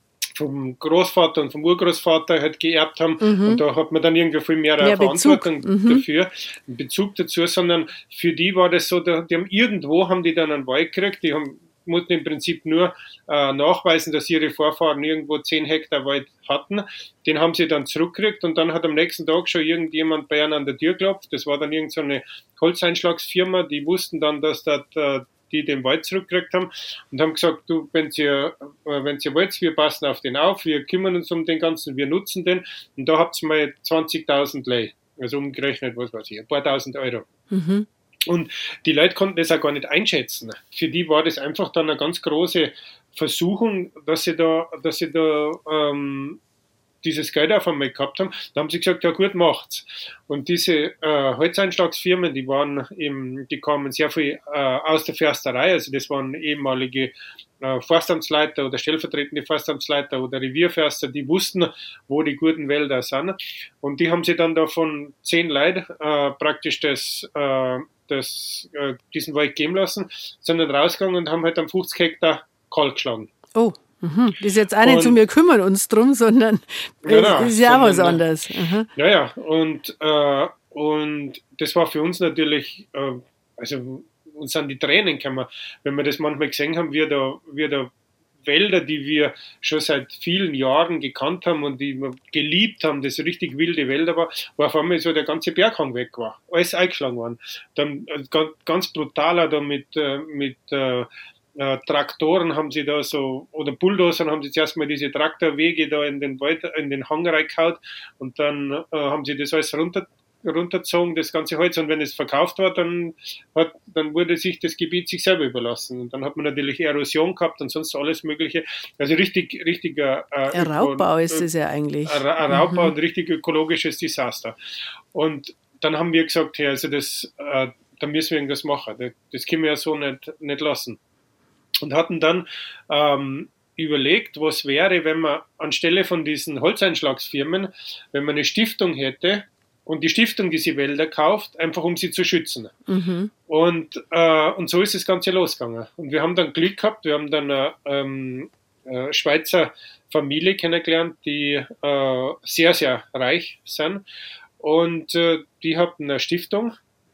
vom Großvater und vom Urgroßvater halt geerbt haben. Mhm. Und da hat man dann irgendwie viel mehr, mehr Verantwortung mhm. dafür, einen Bezug dazu, sondern für die war das so, die haben irgendwo haben die dann einen Wald gekriegt, die haben mussten im Prinzip nur äh, nachweisen, dass ihre Vorfahren irgendwo zehn Hektar Wald hatten. Den haben sie dann zurückgekriegt und dann hat am nächsten Tag schon irgendjemand bei ihnen an der Tür geklopft. Das war dann irgendeine so Holzeinschlagsfirma, die wussten dann, dass dort, äh, die den Wald zurückgekriegt haben und haben gesagt, du, wenn ihr, äh, wenn ihr wollt, wir passen auf den auf, wir kümmern uns um den Ganzen, wir nutzen den und da habt ihr mal zwanzigtausend Lei, also umgerechnet, was weiß ich, ein paar tausend Euro. Mhm. Und die Leute konnten das auch gar nicht einschätzen. Für die war das einfach dann eine ganz große Versuchung, dass sie da, dass sie da ähm, dieses Geld auf einmal gehabt haben. Da haben sie gesagt, ja gut, macht's. Und diese äh, Holzeinschlagsfirmen, die waren eben, die kamen sehr viel äh, aus der Försterei, also das waren ehemalige äh, Forstamtsleiter oder stellvertretende Forstamtsleiter oder Revierförster, die wussten, wo die guten Wälder sind. Und die haben sie dann da von zehn Leuten äh, praktisch das äh, das, äh, diesen Wald geben lassen, sind dann rausgegangen und haben halt am fünfzig Hektar Kalk geschlagen. Oh, mh. Das ist jetzt auch nicht und, so, wir kümmern uns drum, sondern genau, es ist ja auch was anderes. Mhm. Ja, ja, und, äh, und das war für uns natürlich, äh, also uns sind die Tränen gekommen, wenn wir das manchmal gesehen haben, wie da, wie da Wälder, die wir schon seit vielen Jahren gekannt haben und die wir geliebt haben, das richtig wilde Wälder war, wo auf einmal so der ganze Berghang weg war, alles eingeschlagen worden. Dann ganz, ganz brutaler da mit, mit äh, äh, Traktoren haben sie da so, oder Bulldozern haben sie zuerst mal diese Traktorwege da in den Wald, in den Hang reingehauen und dann äh, haben sie das alles runter runtergezogen, das ganze Holz, und wenn es verkauft war, dann, hat, dann wurde sich das Gebiet sich selber überlassen und dann hat man natürlich Erosion gehabt und sonst alles mögliche, also richtig, richtiger äh, Raubbau ist es ja eigentlich. Ein Raubbau mhm. und richtig ökologisches Desaster. Und dann haben wir gesagt, hey, also das, äh, da müssen wir irgendwas machen, das, das können wir ja so nicht, nicht lassen. Und hatten dann ähm, überlegt, was wäre, wenn man anstelle von diesen Holzeinschlagsfirmen, wenn man eine Stiftung hätte, und die Stiftung diese Wälder kauft, einfach um sie zu schützen. Mhm. Und, äh, und so ist das Ganze losgegangen. Und wir haben dann Glück gehabt, wir haben dann eine ähm, äh, Schweizer Familie kennengelernt, die äh, sehr, sehr reich sind. Und äh, die hatten eine Stiftung,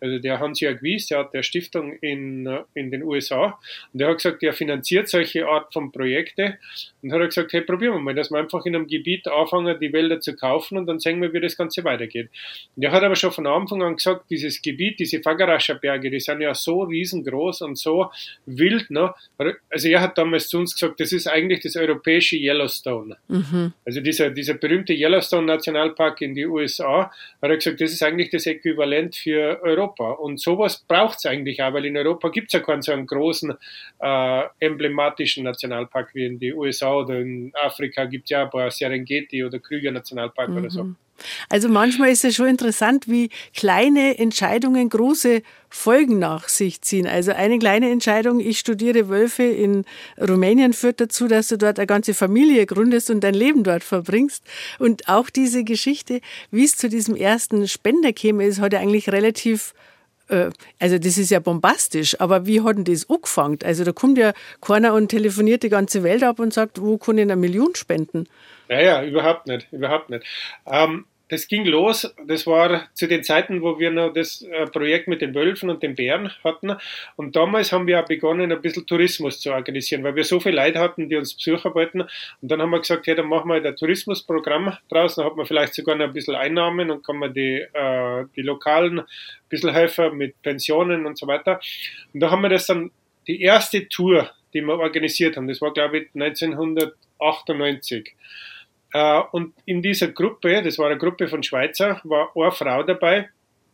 also der Hans-Jörg Wies, der hat der Stiftung in, in den U S A, und der hat gesagt, der finanziert solche Art von Projekte, und hat er gesagt, hey, probieren wir mal, dass wir einfach in einem Gebiet anfangen, die Wälder zu kaufen, und dann sehen wir, wie das Ganze weitergeht. Und der hat aber schon von Anfang an gesagt, dieses Gebiet, diese Fagarascher Berge, die sind ja so riesengroß und so wild, ne? Also er hat damals zu uns gesagt, das ist eigentlich das europäische Yellowstone. Mhm. Also dieser, dieser berühmte Yellowstone-Nationalpark in die U S A, hat er gesagt, das ist eigentlich das Äquivalent für Europa. Und sowas braucht es eigentlich auch, weil in Europa gibt es ja keinen so einen großen, äh, emblematischen Nationalpark wie in die U S A, oder in Afrika gibt es ja ein paar Serengeti oder Krüger-Nationalpark mhm. oder so. Also manchmal ist es schon interessant, wie kleine Entscheidungen große Folgen nach sich ziehen. Also eine kleine Entscheidung, ich studiere Wölfe in Rumänien, führt dazu, dass du dort eine ganze Familie gründest und dein Leben dort verbringst. Und auch diese Geschichte, wie es zu diesem ersten Spender käme, ist heute eigentlich relativ, äh, also das ist ja bombastisch, aber wie hat denn das angefangen? Also da kommt ja keiner und telefoniert die ganze Welt ab und sagt, wo kann ich eine Million spenden? Naja, überhaupt nicht, überhaupt nicht. Ähm, das ging los, das war zu den Zeiten, wo wir noch das äh, Projekt mit den Wölfen und den Bären hatten, und damals haben wir auch begonnen, ein bisschen Tourismus zu organisieren, weil wir so viele Leute hatten, die uns besuchen wollten, und dann haben wir gesagt, hey, dann machen wir ein Tourismusprogramm draus, dann hat man vielleicht sogar noch ein bisschen Einnahmen und kann man die, äh, die Lokalen ein bisschen helfen mit Pensionen und so weiter, und da haben wir das dann, die erste Tour, die wir organisiert haben, das war glaube ich neunzehnhundertachtundneunzig. Und in dieser Gruppe, das war eine Gruppe von Schweizer, war eine Frau dabei,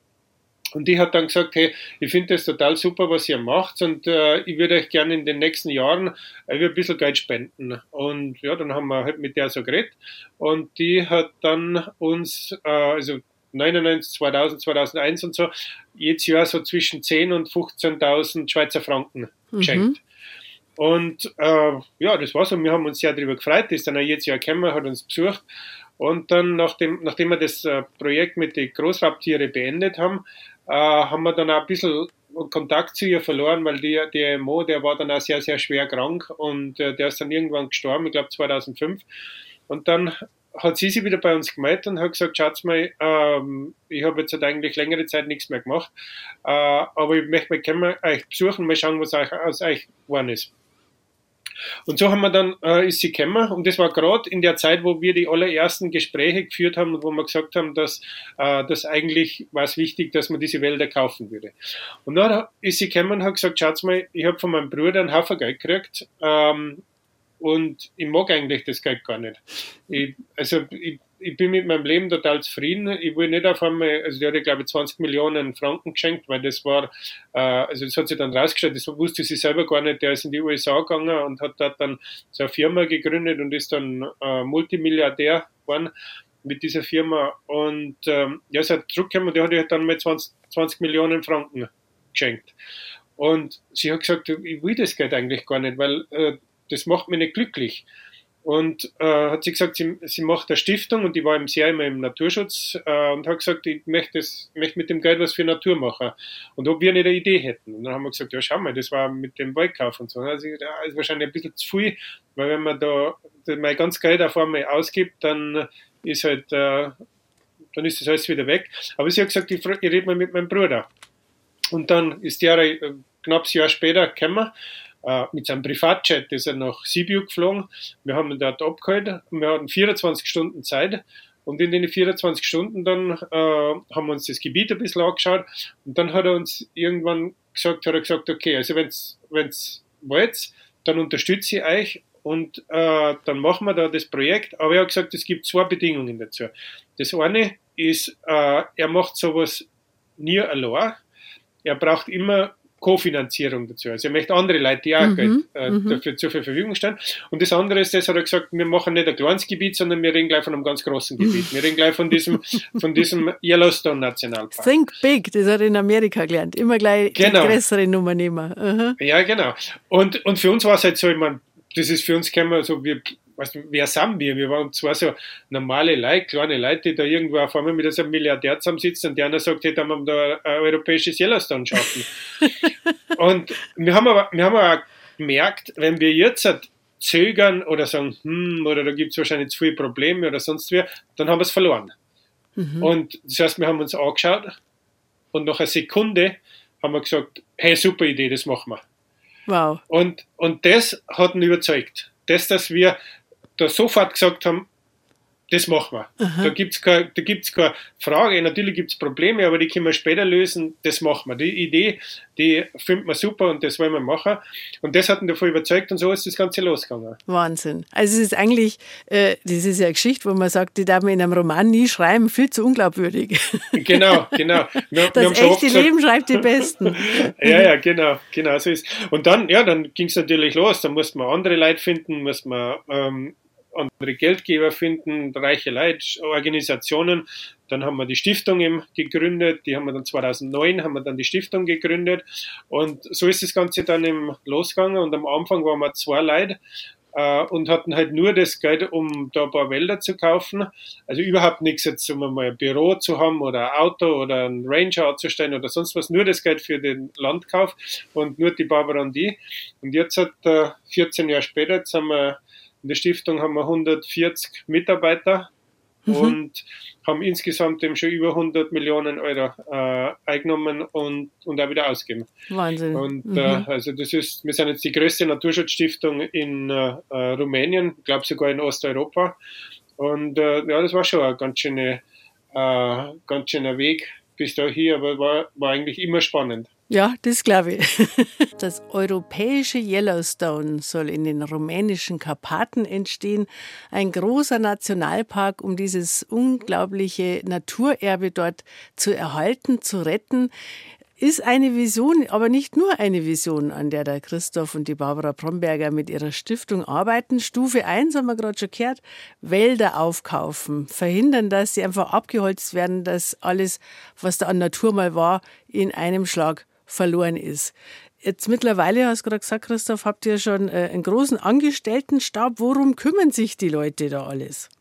und die hat dann gesagt, hey, ich finde das total super, was ihr macht, und äh, ich würde euch gerne in den nächsten Jahren äh, ein bisschen Geld spenden. Und ja, dann haben wir halt mit der so geredet, und die hat dann uns, äh, also neunundneunzig, zweitausend, zweitausendeins und so, jedes Jahr so zwischen zehntausend und fünfzehntausend Schweizer Franken geschenkt. Mhm. Und äh, ja, das war's, und wir haben uns sehr darüber gefreut, die ist dann auch jedes Jahr gekommen, hat uns besucht, und dann, nachdem, nachdem wir das äh, Projekt mit den Großraubtieren beendet haben, äh, haben wir dann auch ein bisschen Kontakt zu ihr verloren, weil die, der Mo, der war dann auch sehr, sehr schwer krank, und äh, der ist dann irgendwann gestorben, ich glaube zweitausendfünf, und dann hat sie sich wieder bei uns gemeldet und hat gesagt, schaut's mal, ähm, ich habe jetzt halt eigentlich längere Zeit nichts mehr gemacht, äh, aber ich möchte mal kommen, euch besuchen, mal schauen, was euch, aus euch geworden ist. Und so haben wir dann, äh, ist sie gekommen, und das war gerade in der Zeit, wo wir die allerersten Gespräche geführt haben und wo wir gesagt haben, dass äh, das eigentlich war es wichtig, dass man diese Wälder kaufen würde. Und dann ist sie gekommen und hat gesagt, schaut's mal, ich habe von meinem Bruder einen Haufen Geld gekriegt, ähm, und ich mag eigentlich das Geld gar nicht. Ich, also ich, ich bin mit meinem Leben total zufrieden. Ich will nicht auf einmal, also der hat, glaube ich, zwanzig Millionen Franken geschenkt, weil das war, äh, also das hat sich dann rausgestellt, das wusste sie selber gar nicht, der ist in die U S A gegangen und hat dort dann so eine Firma gegründet und ist dann äh, Multimilliardär geworden mit dieser Firma, und ähm, ja, ist halt zurückgekommen, und der hat halt dann mal zwanzig, zwanzig Millionen Franken geschenkt. Und sie hat gesagt, ich will das Geld eigentlich gar nicht, weil äh, das macht mich nicht glücklich. Und äh, hat sie gesagt, sie, sie macht eine Stiftung, und die war im sehr immer im Naturschutz, äh, und hat gesagt, ich möchte, das, möchte mit dem Geld was für Natur machen. Und ob wir nicht eine Idee hätten. Und dann haben wir gesagt, ja, schau mal, das war mit dem Waldkauf und so. Also, das ist wahrscheinlich ein bisschen zu viel, weil wenn man da mein ganz Geld auf einmal ausgibt, dann ist halt, äh, dann ist das alles wieder weg. Aber sie hat gesagt, ich, ich rede mal mit meinem Bruder. Und dann ist der ein äh, knappes Jahr später gekommen. Uh, mit seinem Privatjet ist er nach Sibiu geflogen. Wir haben ihn dort abgeholt. Wir hatten vierundzwanzig Stunden Zeit. Und in den vierundzwanzig Stunden dann uh, haben wir uns das Gebiet ein bisschen angeschaut. Und dann hat er uns irgendwann gesagt, hat er gesagt, okay, also wenn's, wenn's wollt, dann unterstütze ich euch, und uh, dann machen wir da das Projekt. Aber er hat gesagt, es gibt zwei Bedingungen dazu. Das eine ist, uh, er macht sowas nie allein. Er braucht immer Kofinanzierung dazu. Also er möchte andere Leute, die auch mhm, Geld äh, mhm. dafür zur Verfügung stellen. Und das andere ist, das hat er gesagt, wir machen nicht ein kleines Gebiet, sondern wir reden gleich von einem ganz großen Gebiet. Wir reden gleich von diesem, von diesem Yellowstone Nationalpark. Think big, das hat er in Amerika gelernt. Immer gleich genau. Die größere Nummer nehmen. Uh-huh. Ja, genau. Und, und für uns war es halt so, ich meine, das ist für uns, können wir so, wir, weißt du, wer sind wir? Wir waren zwar so normale Leute, kleine Leute, die da irgendwo auf einmal mit so einem Milliardär zusammensitzen, und der einer sagt, hey, da haben wir da ein europäisches Yellowstone schaffen. Und wir haben aber, wir haben aber gemerkt, wenn wir jetzt zögern oder sagen, hm, oder da gibt es wahrscheinlich zu viele Probleme oder sonst wie, dann haben wir es verloren. Mhm. Und das heißt, wir haben uns angeschaut, und nach einer Sekunde haben wir gesagt, hey, super Idee, das machen wir. Wow. Und, und das hat ihn überzeugt. Das, dass wir da sofort gesagt haben, das machen wir. Aha. Da gibt es keine, da gibt's keine Frage. Natürlich gibt es Probleme, aber die können wir später lösen. Das machen wir. Die Idee, die findet man super und das wollen wir machen. Und das hat ihn davon überzeugt und so ist das Ganze losgegangen. Wahnsinn. Also es ist eigentlich, äh, das ist ja eine Geschichte, wo man sagt, die darf man in einem Roman nie schreiben, viel zu unglaubwürdig. Genau, genau. Wir, das wir echte Leben gesagt, schreibt die Besten. Ja, ja, genau, genau so ist. Und dann, ja, dann ging es natürlich los. Dann musste man andere Leute finden, musste man ähm, andere Geldgeber finden, reiche Leute, Organisationen. Dann haben wir die Stiftung eben gegründet, die haben wir dann zweitausendneun, haben wir dann die Stiftung gegründet und so ist das Ganze dann eben losgegangen und am Anfang waren wir zwei Leute äh, und hatten halt nur das Geld, um da ein paar Wälder zu kaufen, also überhaupt nichts jetzt, um mal ein Büro zu haben oder ein Auto oder einen Ranger anzustellen oder sonst was, nur das Geld für den Landkauf und nur die Barbara und die und jetzt hat äh, vierzehn Jahre später, jetzt haben wir in der Stiftung haben wir hundertvierzig Mitarbeiter mhm. und haben insgesamt eben schon über hundert Millionen Euro äh, eingenommen und, und auch wieder ausgegeben. Wahnsinn. Und mhm. äh, also das ist, wir sind jetzt die größte Naturschutzstiftung in äh, Rumänien, ich glaube sogar in Osteuropa. Und äh, ja, das war schon ein ganz schöner, äh, ganz schöner Weg bis dahin, aber war, war eigentlich immer spannend. Ja, das glaube ich. Das europäische Yellowstone soll in den rumänischen Karpaten entstehen. Ein großer Nationalpark, um dieses unglaubliche Naturerbe dort zu erhalten, zu retten. Ist eine Vision, aber nicht nur eine Vision, an der der Christoph und die Barbara Bromberger mit ihrer Stiftung arbeiten. Stufe eins haben wir gerade schon gehört, Wälder aufkaufen, verhindern, dass sie einfach abgeholzt werden, dass alles, was da an Natur mal war, in einem Schlag verloren ist. Jetzt mittlerweile, hast du gerade gesagt, Christoph, habt ihr schon äh, einen großen Angestelltenstab. Worum kümmern sich die Leute da alles?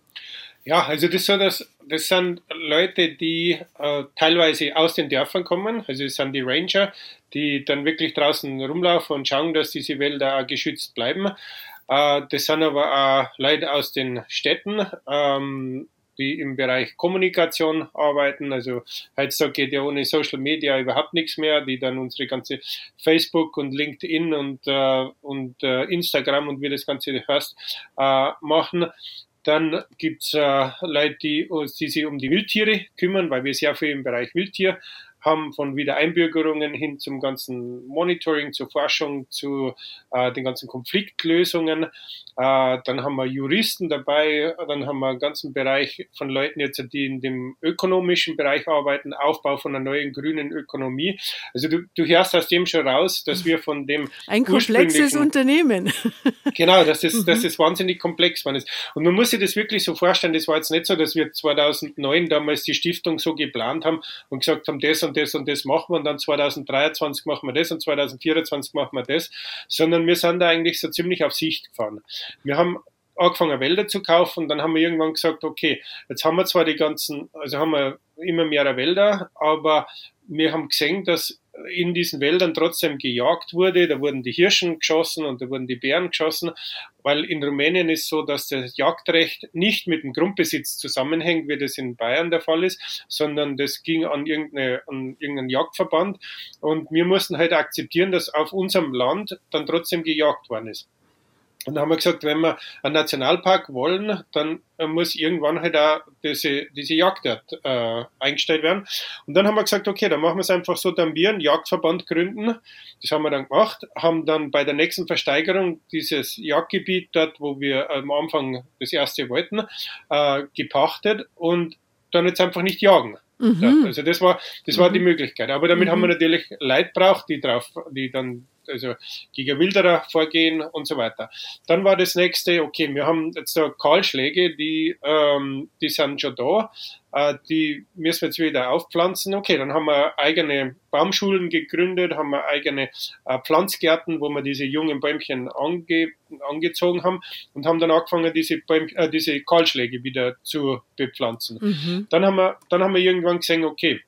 Ja, also das, so, das, das sind Leute, die äh, teilweise aus den Dörfern kommen, also das sind die Ranger, die dann wirklich draußen rumlaufen und schauen, dass diese Wälder auch geschützt bleiben. Äh, das sind aber auch Leute aus den Städten, ähm, die im Bereich Kommunikation arbeiten. Also heutzutage geht ja ohne Social Media überhaupt nichts mehr, die dann unsere ganze Facebook und LinkedIn und, äh, und äh, Instagram und wie das Ganze heißt, äh, machen. Dann gibt's äh, Leute, die, die sich um die Wildtiere kümmern, weil wir sehr viel im Bereich Wildtier haben, von Wiedereinbürgerungen hin zum ganzen Monitoring, zur Forschung, zu äh, den ganzen Konfliktlösungen. Äh, dann haben wir Juristen dabei, dann haben wir einen ganzen Bereich von Leuten jetzt, die in dem ökonomischen Bereich arbeiten, Aufbau von einer neuen grünen Ökonomie. Also du, du hörst aus dem schon raus, dass wir von dem ein komplexes Unternehmen. Genau, dass das, dass das wahnsinnig komplex war. Und man muss sich das wirklich so vorstellen, das war jetzt nicht so, dass wir zweitausendneun damals die Stiftung so geplant haben und gesagt haben, das und das und das machen wir und dann zweitausenddreiundzwanzig machen wir das und zweitausendvierundzwanzig machen wir das, sondern wir sind da eigentlich so ziemlich auf Sicht gefahren. Wir haben angefangen, Wälder zu kaufen und dann haben wir irgendwann gesagt, okay, jetzt haben wir zwar die ganzen, also haben wir immer mehr Wälder, aber wir haben gesehen, dass in diesen Wäldern trotzdem gejagt wurde, da wurden die Hirschen geschossen und da wurden die Bären geschossen, weil in Rumänien ist so, dass das Jagdrecht nicht mit dem Grundbesitz zusammenhängt, wie das in Bayern der Fall ist, sondern das ging an, irgendeine, an irgendeinen Jagdverband und wir mussten halt akzeptieren, dass auf unserem Land dann trotzdem gejagt worden ist. Und dann haben wir gesagt, wenn wir einen Nationalpark wollen, dann muss irgendwann halt auch diese, diese Jagd äh, eingestellt werden. Und dann haben wir gesagt, okay, dann machen wir es einfach so, dann wir einen Jagdverband gründen. Das haben wir dann gemacht, haben dann bei der nächsten Versteigerung dieses Jagdgebiet dort, wo wir am Anfang das erste wollten, äh, gepachtet und dann jetzt einfach nicht jagen. Mhm. Ja, also das war, das mhm. war die Möglichkeit. Aber damit mhm. haben wir natürlich Leute braucht, die drauf, die dann also gegen Wilderer vorgehen und so weiter. Dann war das nächste, okay, wir haben jetzt da Kahlschläge, die, ähm, die sind schon da, äh, die müssen wir jetzt wieder aufpflanzen. Okay, dann haben wir eigene Baumschulen gegründet, haben wir eigene äh, Pflanzgärten, wo wir diese jungen Bäumchen ange, angezogen haben und haben dann angefangen, diese, Bäum, äh, diese Kahlschläge wieder zu bepflanzen. Mhm. Dann haben wir, dann haben wir irgendwann gesehen, okay,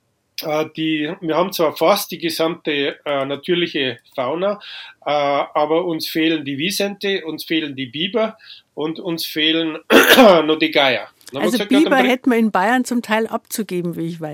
Die, wir haben zwar fast die gesamte äh, natürliche Fauna, äh, aber uns fehlen die Wisente, uns fehlen die Biber und uns fehlen noch die Geier. Also gesagt, Biber hätten wir in Bayern zum Teil abzugeben, wie ich weiß.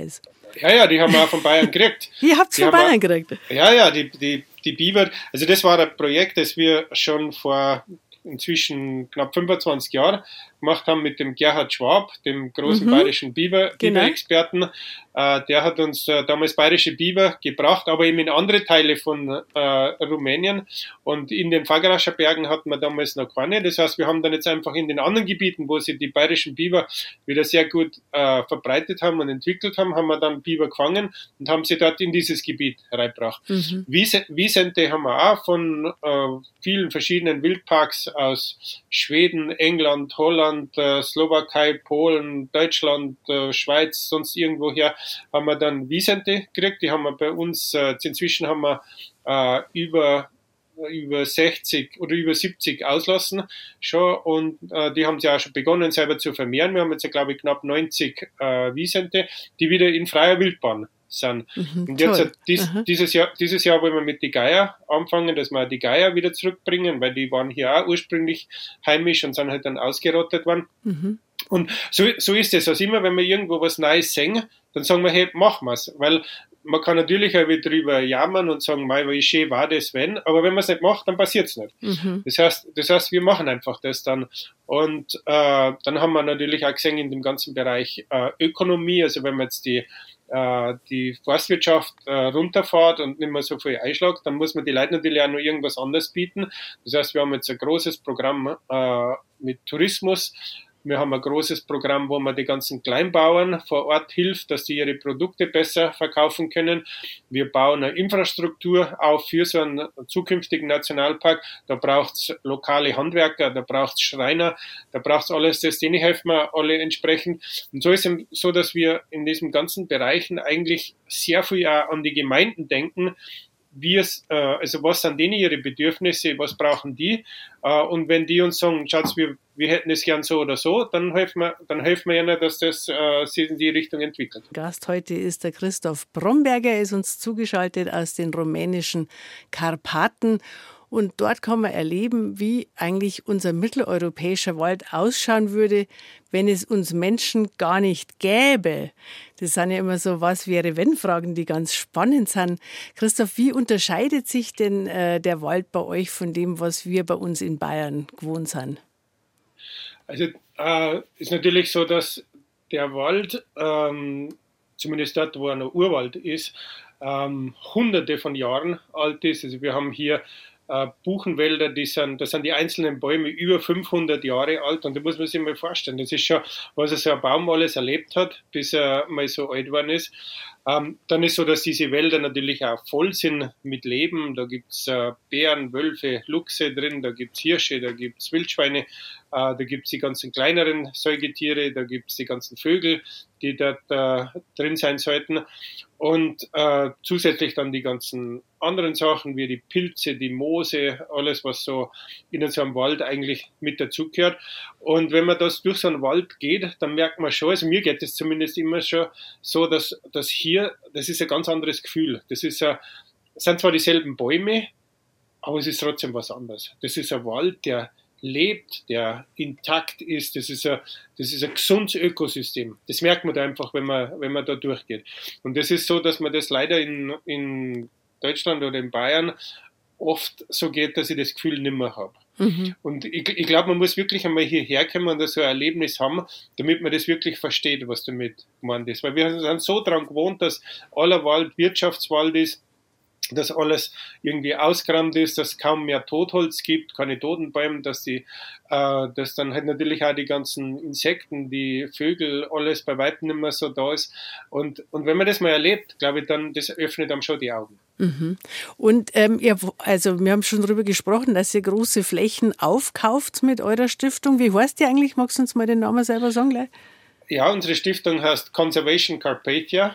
Ja, ja, die haben wir auch von Bayern gekriegt. Ihr habt es von Bayern gekriegt? Ja, ja, die, die, die Biber, also das war ein Projekt, das wir schon vor inzwischen knapp fünfundzwanzig Jahren gemacht haben mit dem Gerhard Schwab, dem großen mhm. bayerischen Biber, genau. Biberexperten. Äh, der hat uns äh, damals bayerische Biber gebracht, aber eben in andere Teile von äh, Rumänien. Und in den Fagerascher Bergen hatten wir damals noch keine. Das heißt, wir haben dann jetzt einfach in den anderen Gebieten, wo sie die bayerischen Biber wieder sehr gut äh, verbreitet haben und entwickelt haben, haben wir dann Biber gefangen und haben sie dort in dieses Gebiet reingebracht. Mhm. Wies- Wiesente haben wir auch von äh, vielen verschiedenen Wildparks aus Schweden, England, Holland, äh, Slowakei, Polen, Deutschland, äh, Schweiz, sonst irgendwoher, haben wir dann Wiesente gekriegt. Die haben wir bei uns, äh, inzwischen haben wir äh, über über sechzig oder über siebzig auslassen schon und äh, die haben sie auch schon begonnen selber zu vermehren. Wir haben jetzt, glaube ich, knapp neunzig äh, Wiesente, die wieder in freier Wildbahn sind. Mhm, und jetzt toll. dies, dieses Jahr dieses Jahr wollen wir mit die Geier anfangen, dass wir die Geier wieder zurückbringen, weil die waren hier auch ursprünglich heimisch und sind halt dann ausgerottet worden. Mhm. Und so, so ist es. Also immer, wenn wir irgendwo was Neues sehen, dann sagen wir, hey, machen wir's. Weil man kann natürlich auch wieder drüber jammern und sagen, mei, wie schön war das, wenn, aber wenn man es nicht macht, dann passiert's nicht. Mhm. Das heißt, das heißt, wir machen einfach das dann. Und äh, dann haben wir natürlich auch gesehen in dem ganzen Bereich äh, Ökonomie, also wenn man jetzt die äh, die Forstwirtschaft äh, runterfährt und nicht mehr so viel einschlägt, dann muss man die Leute natürlich auch noch irgendwas anderes bieten. Das heißt, wir haben jetzt ein großes Programm äh, mit Tourismus. Wir haben ein großes Programm, wo man die ganzen Kleinbauern vor Ort hilft, dass sie ihre Produkte besser verkaufen können. Wir bauen eine Infrastruktur auf für so einen zukünftigen Nationalpark. Da braucht es lokale Handwerker, da braucht es Schreiner, da braucht es alles, das, denen helfen wir alle entsprechend. Und so ist es so, dass wir in diesen ganzen Bereichen eigentlich sehr viel auch an die Gemeinden denken, wie es, äh, also was sind denen ihre Bedürfnisse, was brauchen die, äh, und wenn die uns sagen, Schatz, wir, wir hätten es gern so oder so, dann helfen wir, dann helfen wir ihnen, dass das äh, sich in die Richtung entwickelt. Gast heute ist der Christoph Bromberger, er ist uns zugeschaltet aus den rumänischen Karpaten. Und dort kann man erleben, wie eigentlich unser mitteleuropäischer Wald ausschauen würde, wenn es uns Menschen gar nicht gäbe. Das sind ja immer so Was-wäre-wenn-Fragen, die ganz spannend sind. Christoph, wie unterscheidet sich denn äh, der Wald bei euch von dem, was wir bei uns in Bayern gewohnt sind? Also äh, ist natürlich so, dass der Wald, ähm, zumindest dort, wo er noch Urwald ist, ähm, hunderte von Jahren alt ist. Also wir haben hier Uh, Buchenwälder, die sind, da sind die einzelnen Bäume über fünfhundert Jahre alt und da muss man sich mal vorstellen, das ist schon, was so ein Baum alles erlebt hat, bis er mal so alt geworden ist. Um, dann ist so, dass diese Wälder natürlich auch voll sind mit Leben, da gibt's uh, Bären, Wölfe, Luchse drin, da gibt's Hirsche, da gibt's Wildschweine, uh, da gibt's die ganzen kleineren Säugetiere, da gibt's die ganzen Vögel, die dort uh, drin sein sollten. Und äh, zusätzlich dann die ganzen anderen Sachen wie die Pilze, die Moose, alles was so in so einem Wald eigentlich mit dazugehört. Und wenn man das durch so einen Wald geht, dann merkt man schon, also mir geht es zumindest immer schon so, dass, dass hier, das ist ein ganz anderes Gefühl. Das ist ein, es sind zwar dieselben Bäume, aber es ist trotzdem was anderes. Das ist ein Wald, der lebt, der intakt ist. Das ist ein, das ist ein gesundes Ökosystem. Das merkt man da einfach, wenn man, wenn man da durchgeht. Und das ist so, dass man das leider in, in Deutschland oder in Bayern oft so geht, dass ich das Gefühl nicht mehr habe. Mhm. Und ich, ich glaube, man muss wirklich einmal hierher kommen und so ein Erlebnis haben, damit man das wirklich versteht, was damit gemeint ist. Weil wir sind so dran gewohnt, dass aller Wald Wirtschaftswald ist, dass alles irgendwie ausgerammt ist, dass es kaum mehr Totholz gibt, keine Totenbäume, dass die, äh, dass dann halt natürlich auch die ganzen Insekten, die Vögel, alles bei weitem nicht mehr so da ist. Und, und wenn man das mal erlebt, glaube ich, dann, das öffnet einem schon die Augen. Mhm. Und ähm, ihr, also wir haben schon darüber gesprochen, dass ihr große Flächen aufkauft mit eurer Stiftung. Wie heißt die eigentlich? Magst du uns mal den Namen selber sagen gleich? Ja, unsere Stiftung heißt Conservation Carpathia.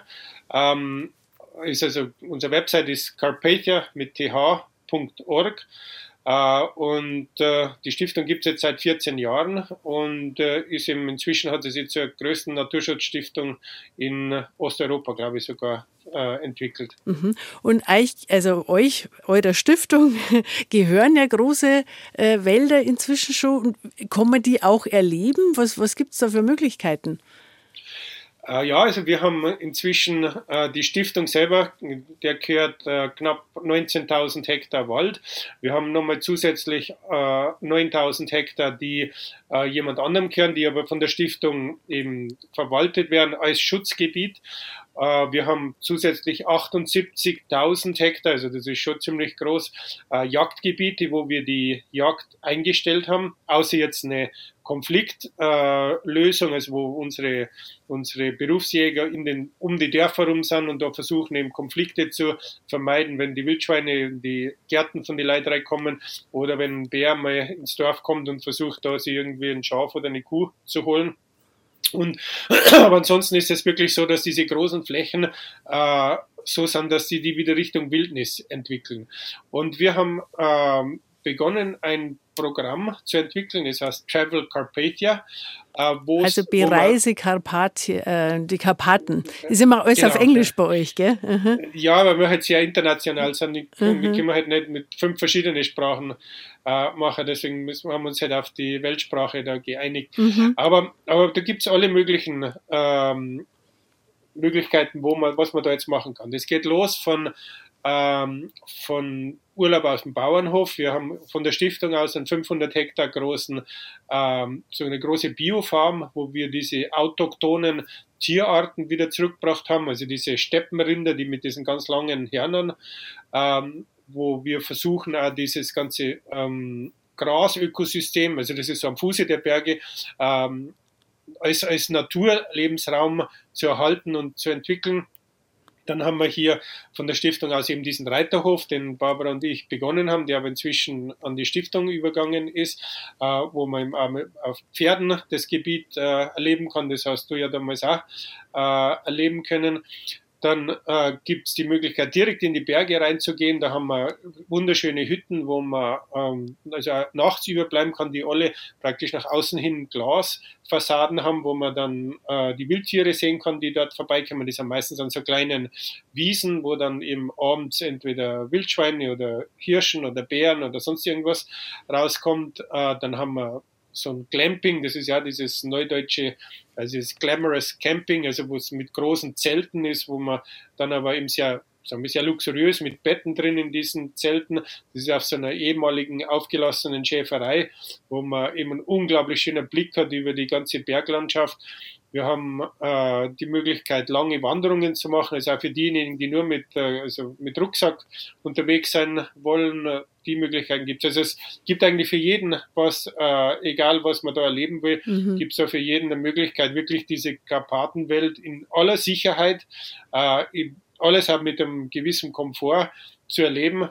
Ähm, ist also, unsere Website ist carpathia mit th punkt org. Uh, und uh, die Stiftung gibt es jetzt seit vierzehn Jahren und uh, ist im, inzwischen hat es jetzt zur größten Naturschutzstiftung in Osteuropa, glaube ich, sogar uh, entwickelt. Mhm. Und euch, also euch, eurer Stiftung, gehören ja große äh, Wälder inzwischen schon. Kann man die auch erleben? Was, was gibt es da für Möglichkeiten? Äh, ja, also wir haben inzwischen äh, die Stiftung selber, der gehört äh, knapp neunzehntausend Hektar Wald. Wir haben nochmal zusätzlich äh, neuntausend Hektar, die äh, jemand anderem gehören, die aber von der Stiftung eben verwaltet werden als Schutzgebiet. Äh, wir haben zusätzlich achtundsiebzigtausend Hektar, also das ist schon ziemlich groß, äh, Jagdgebiete, wo wir die Jagd eingestellt haben, außer jetzt eine Konfliktlösung, äh, also wo unsere, unsere Berufsjäger in den, um die Dörfer rum sind und da versuchen eben Konflikte zu vermeiden, wenn die Wildschweine in die Gärten von den Leuten reinkommen oder wenn ein Bär mal ins Dorf kommt und versucht, da sich irgendwie ein Schaf oder eine Kuh zu holen. Und, aber ansonsten ist es wirklich so, dass diese großen Flächen äh, so sind, dass sie die wieder Richtung Wildnis entwickeln. Und wir haben äh, begonnen, ein Programm zu entwickeln, das heißt Travel Carpathia. Äh, also Bereise Karpathia, äh, die Karpaten. Ist immer alles genau, auf Englisch ja. bei euch, gell? Mhm. Ja, weil wir halt sehr international sind. Mhm. Wir können halt nicht mit fünf verschiedenen Sprachen äh, machen, deswegen müssen, haben wir uns halt auf die Weltsprache da geeinigt. Mhm. Aber, aber da gibt es alle möglichen ähm, Möglichkeiten, wo man, was man da jetzt machen kann. Das geht los von ähm, von Urlaub aus dem Bauernhof. Wir haben von der Stiftung aus einen fünfhundert Hektar großen, ähm, so eine große Biofarm, wo wir diese autochthonen Tierarten wieder zurückgebracht haben, also diese Steppenrinder, die mit diesen ganz langen Hörnern, ähm, wo wir versuchen auch dieses ganze ähm, Grasökosystem, also das ist so am Fuße der Berge, ähm, als, als Naturlebensraum zu erhalten und zu entwickeln. Dann haben wir hier von der Stiftung aus eben diesen Reiterhof, den Barbara und ich begonnen haben, der aber inzwischen an die Stiftung übergegangen ist, äh, wo man auf Pferden das Gebiet äh, erleben kann. Das hast du ja damals auch äh, erleben können. Dann äh, gibt es die Möglichkeit, direkt in die Berge reinzugehen. Da haben wir wunderschöne Hütten, wo man ähm, also nachts überbleiben kann, die alle praktisch nach außen hin Glasfassaden haben, wo man dann äh, die Wildtiere sehen kann, die dort vorbeikommen. Die sind meistens an so kleinen Wiesen, wo dann eben abends entweder Wildschweine oder Hirschen oder Bären oder sonst irgendwas rauskommt. Äh, dann haben wir so ein Glamping, das ist ja dieses neudeutsche, also das Glamorous Camping, also wo es mit großen Zelten ist, wo man dann aber eben sehr, sagen wir, sehr luxuriös mit Betten drin in diesen Zelten. Das ist auf so einer ehemaligen aufgelassenen Schäferei, wo man eben einen unglaublich schönen Blick hat über die ganze Berglandschaft. Wir haben äh, die Möglichkeit, lange Wanderungen zu machen, also auch für diejenigen, die nur mit, äh, also mit Rucksack unterwegs sein wollen, äh, die Möglichkeiten gibt es. Also es gibt eigentlich für jeden was, äh, egal was man da erleben will, mhm. gibt es da für jeden eine Möglichkeit, wirklich diese Karpatenwelt in aller Sicherheit, äh, alles auch mit einem gewissen Komfort zu erleben.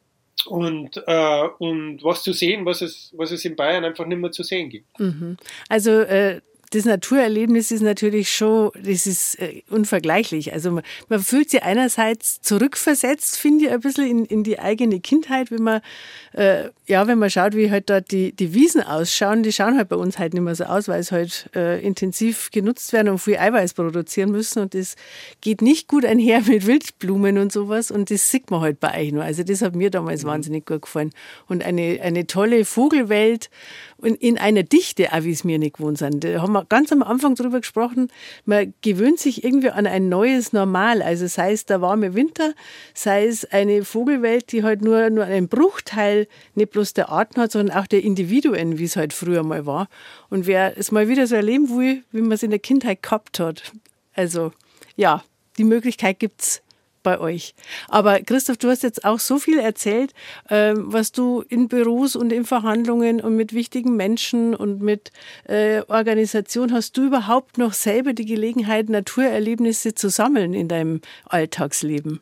Und, äh, und was zu sehen, was es, was es in Bayern einfach nicht mehr zu sehen gibt. Mhm. Also äh das Naturerlebnis ist natürlich schon, das ist äh, unvergleichlich. Also man, man fühlt sich einerseits zurückversetzt, finde ich, ein bisschen in, in die eigene Kindheit, wenn man, äh, ja, wenn man schaut, wie halt dort die, die Wiesen ausschauen. Die schauen halt bei uns halt nicht mehr so aus, weil es halt äh, intensiv genutzt werden und viel Eiweiß produzieren müssen. Und das geht nicht gut einher mit Wildblumen und sowas. Und das sieht man halt bei euch nur. Also das hat mir damals mhm. wahnsinnig gut gefallen. Und eine, eine tolle Vogelwelt und in einer Dichte, auch wie es mir nicht gewohnt sind. Da haben wir ganz am Anfang drüber gesprochen, man gewöhnt sich irgendwie an ein neues Normal. Also sei es der warme Winter, sei es eine Vogelwelt, die halt nur, nur einen Bruchteil nicht bloß der Arten hat, sondern auch der Individuen, wie es halt früher mal war. Und wer es mal wieder so erleben will, wie man es in der Kindheit gehabt hat. Also ja, die Möglichkeit gibt's bei euch. Aber Christoph, du hast jetzt auch so viel erzählt, ähm, was du in Büros und in Verhandlungen und mit wichtigen Menschen und mit äh, Organisation, hast du überhaupt noch selber die Gelegenheit, Naturerlebnisse zu sammeln in deinem Alltagsleben?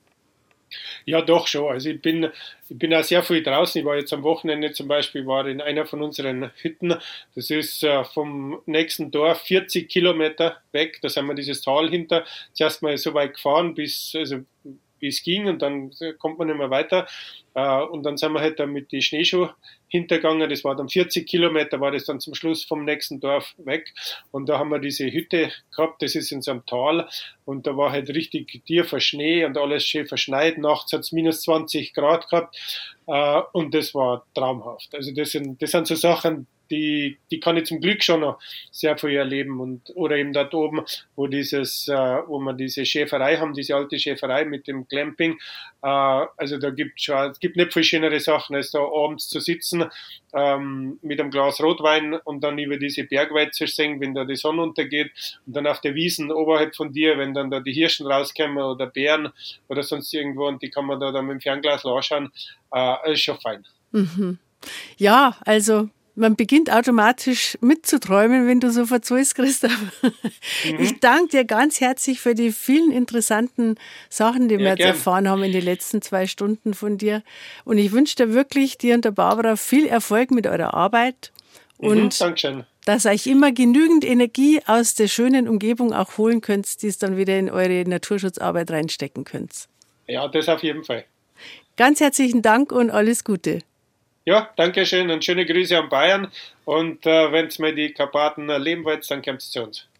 Ja, doch schon. Also ich bin, ich bin auch sehr viel draußen. Ich war jetzt am Wochenende zum Beispiel, war in einer von unseren Hütten. Das ist äh, vom nächsten Dorf vierzig Kilometer weg. Da sind wir dieses Tal hinter. Zuerst mal so weit gefahren, bis, also, wie es ging, und dann kommt man nicht mehr weiter. Äh, und dann sind wir halt da mit die Schneeschuhe hintergegangen. Das war dann vierzig Kilometer, war das dann zum Schluss vom nächsten Dorf weg. Und da haben wir diese Hütte gehabt, das ist in so einem Tal. Und da war halt richtig tiefer Schnee und alles schön verschneit. Nachts hat es minus zwanzig Grad gehabt. Äh, und das war traumhaft. Also das sind, das sind so Sachen, die, die kann ich zum Glück schon noch sehr viel erleben. Und, oder eben dort oben, wo dieses, äh, wo wir diese Schäferei haben, diese alte Schäferei mit dem Glamping. Äh, also da gibt schon, es gibt nicht viel schönere Sachen, als da abends zu sitzen, ähm, mit einem Glas Rotwein und dann über diese Bergweite zu sehen, wenn da die Sonne untergeht, und dann auf der Wiesen oberhalb von dir, wenn dann da die Hirschen rauskommen oder Bären oder sonst irgendwo, und die kann man da dann mit dem Fernglas anschauen, äh, ist schon fein. Mhm. Ja, also man beginnt automatisch mitzuträumen, wenn du so verzählst, Christoph. Mhm. Ich danke dir ganz herzlich für die vielen interessanten Sachen, die ja, wir jetzt gern. erfahren haben in den letzten zwei Stunden von dir. Und ich wünsche dir wirklich, dir und der Barbara, viel Erfolg mit eurer Arbeit. Und mhm, Dankeschön. Dass euch immer genügend Energie aus der schönen Umgebung auch holen könnt, die es dann wieder in eure Naturschutzarbeit reinstecken könnt. Ja, das auf jeden Fall. Ganz herzlichen Dank und alles Gute. Ja, danke schön und schöne Grüße an Bayern. Und äh, wenn ihr mal die Karpaten erleben wollt, dann kommt es zu uns.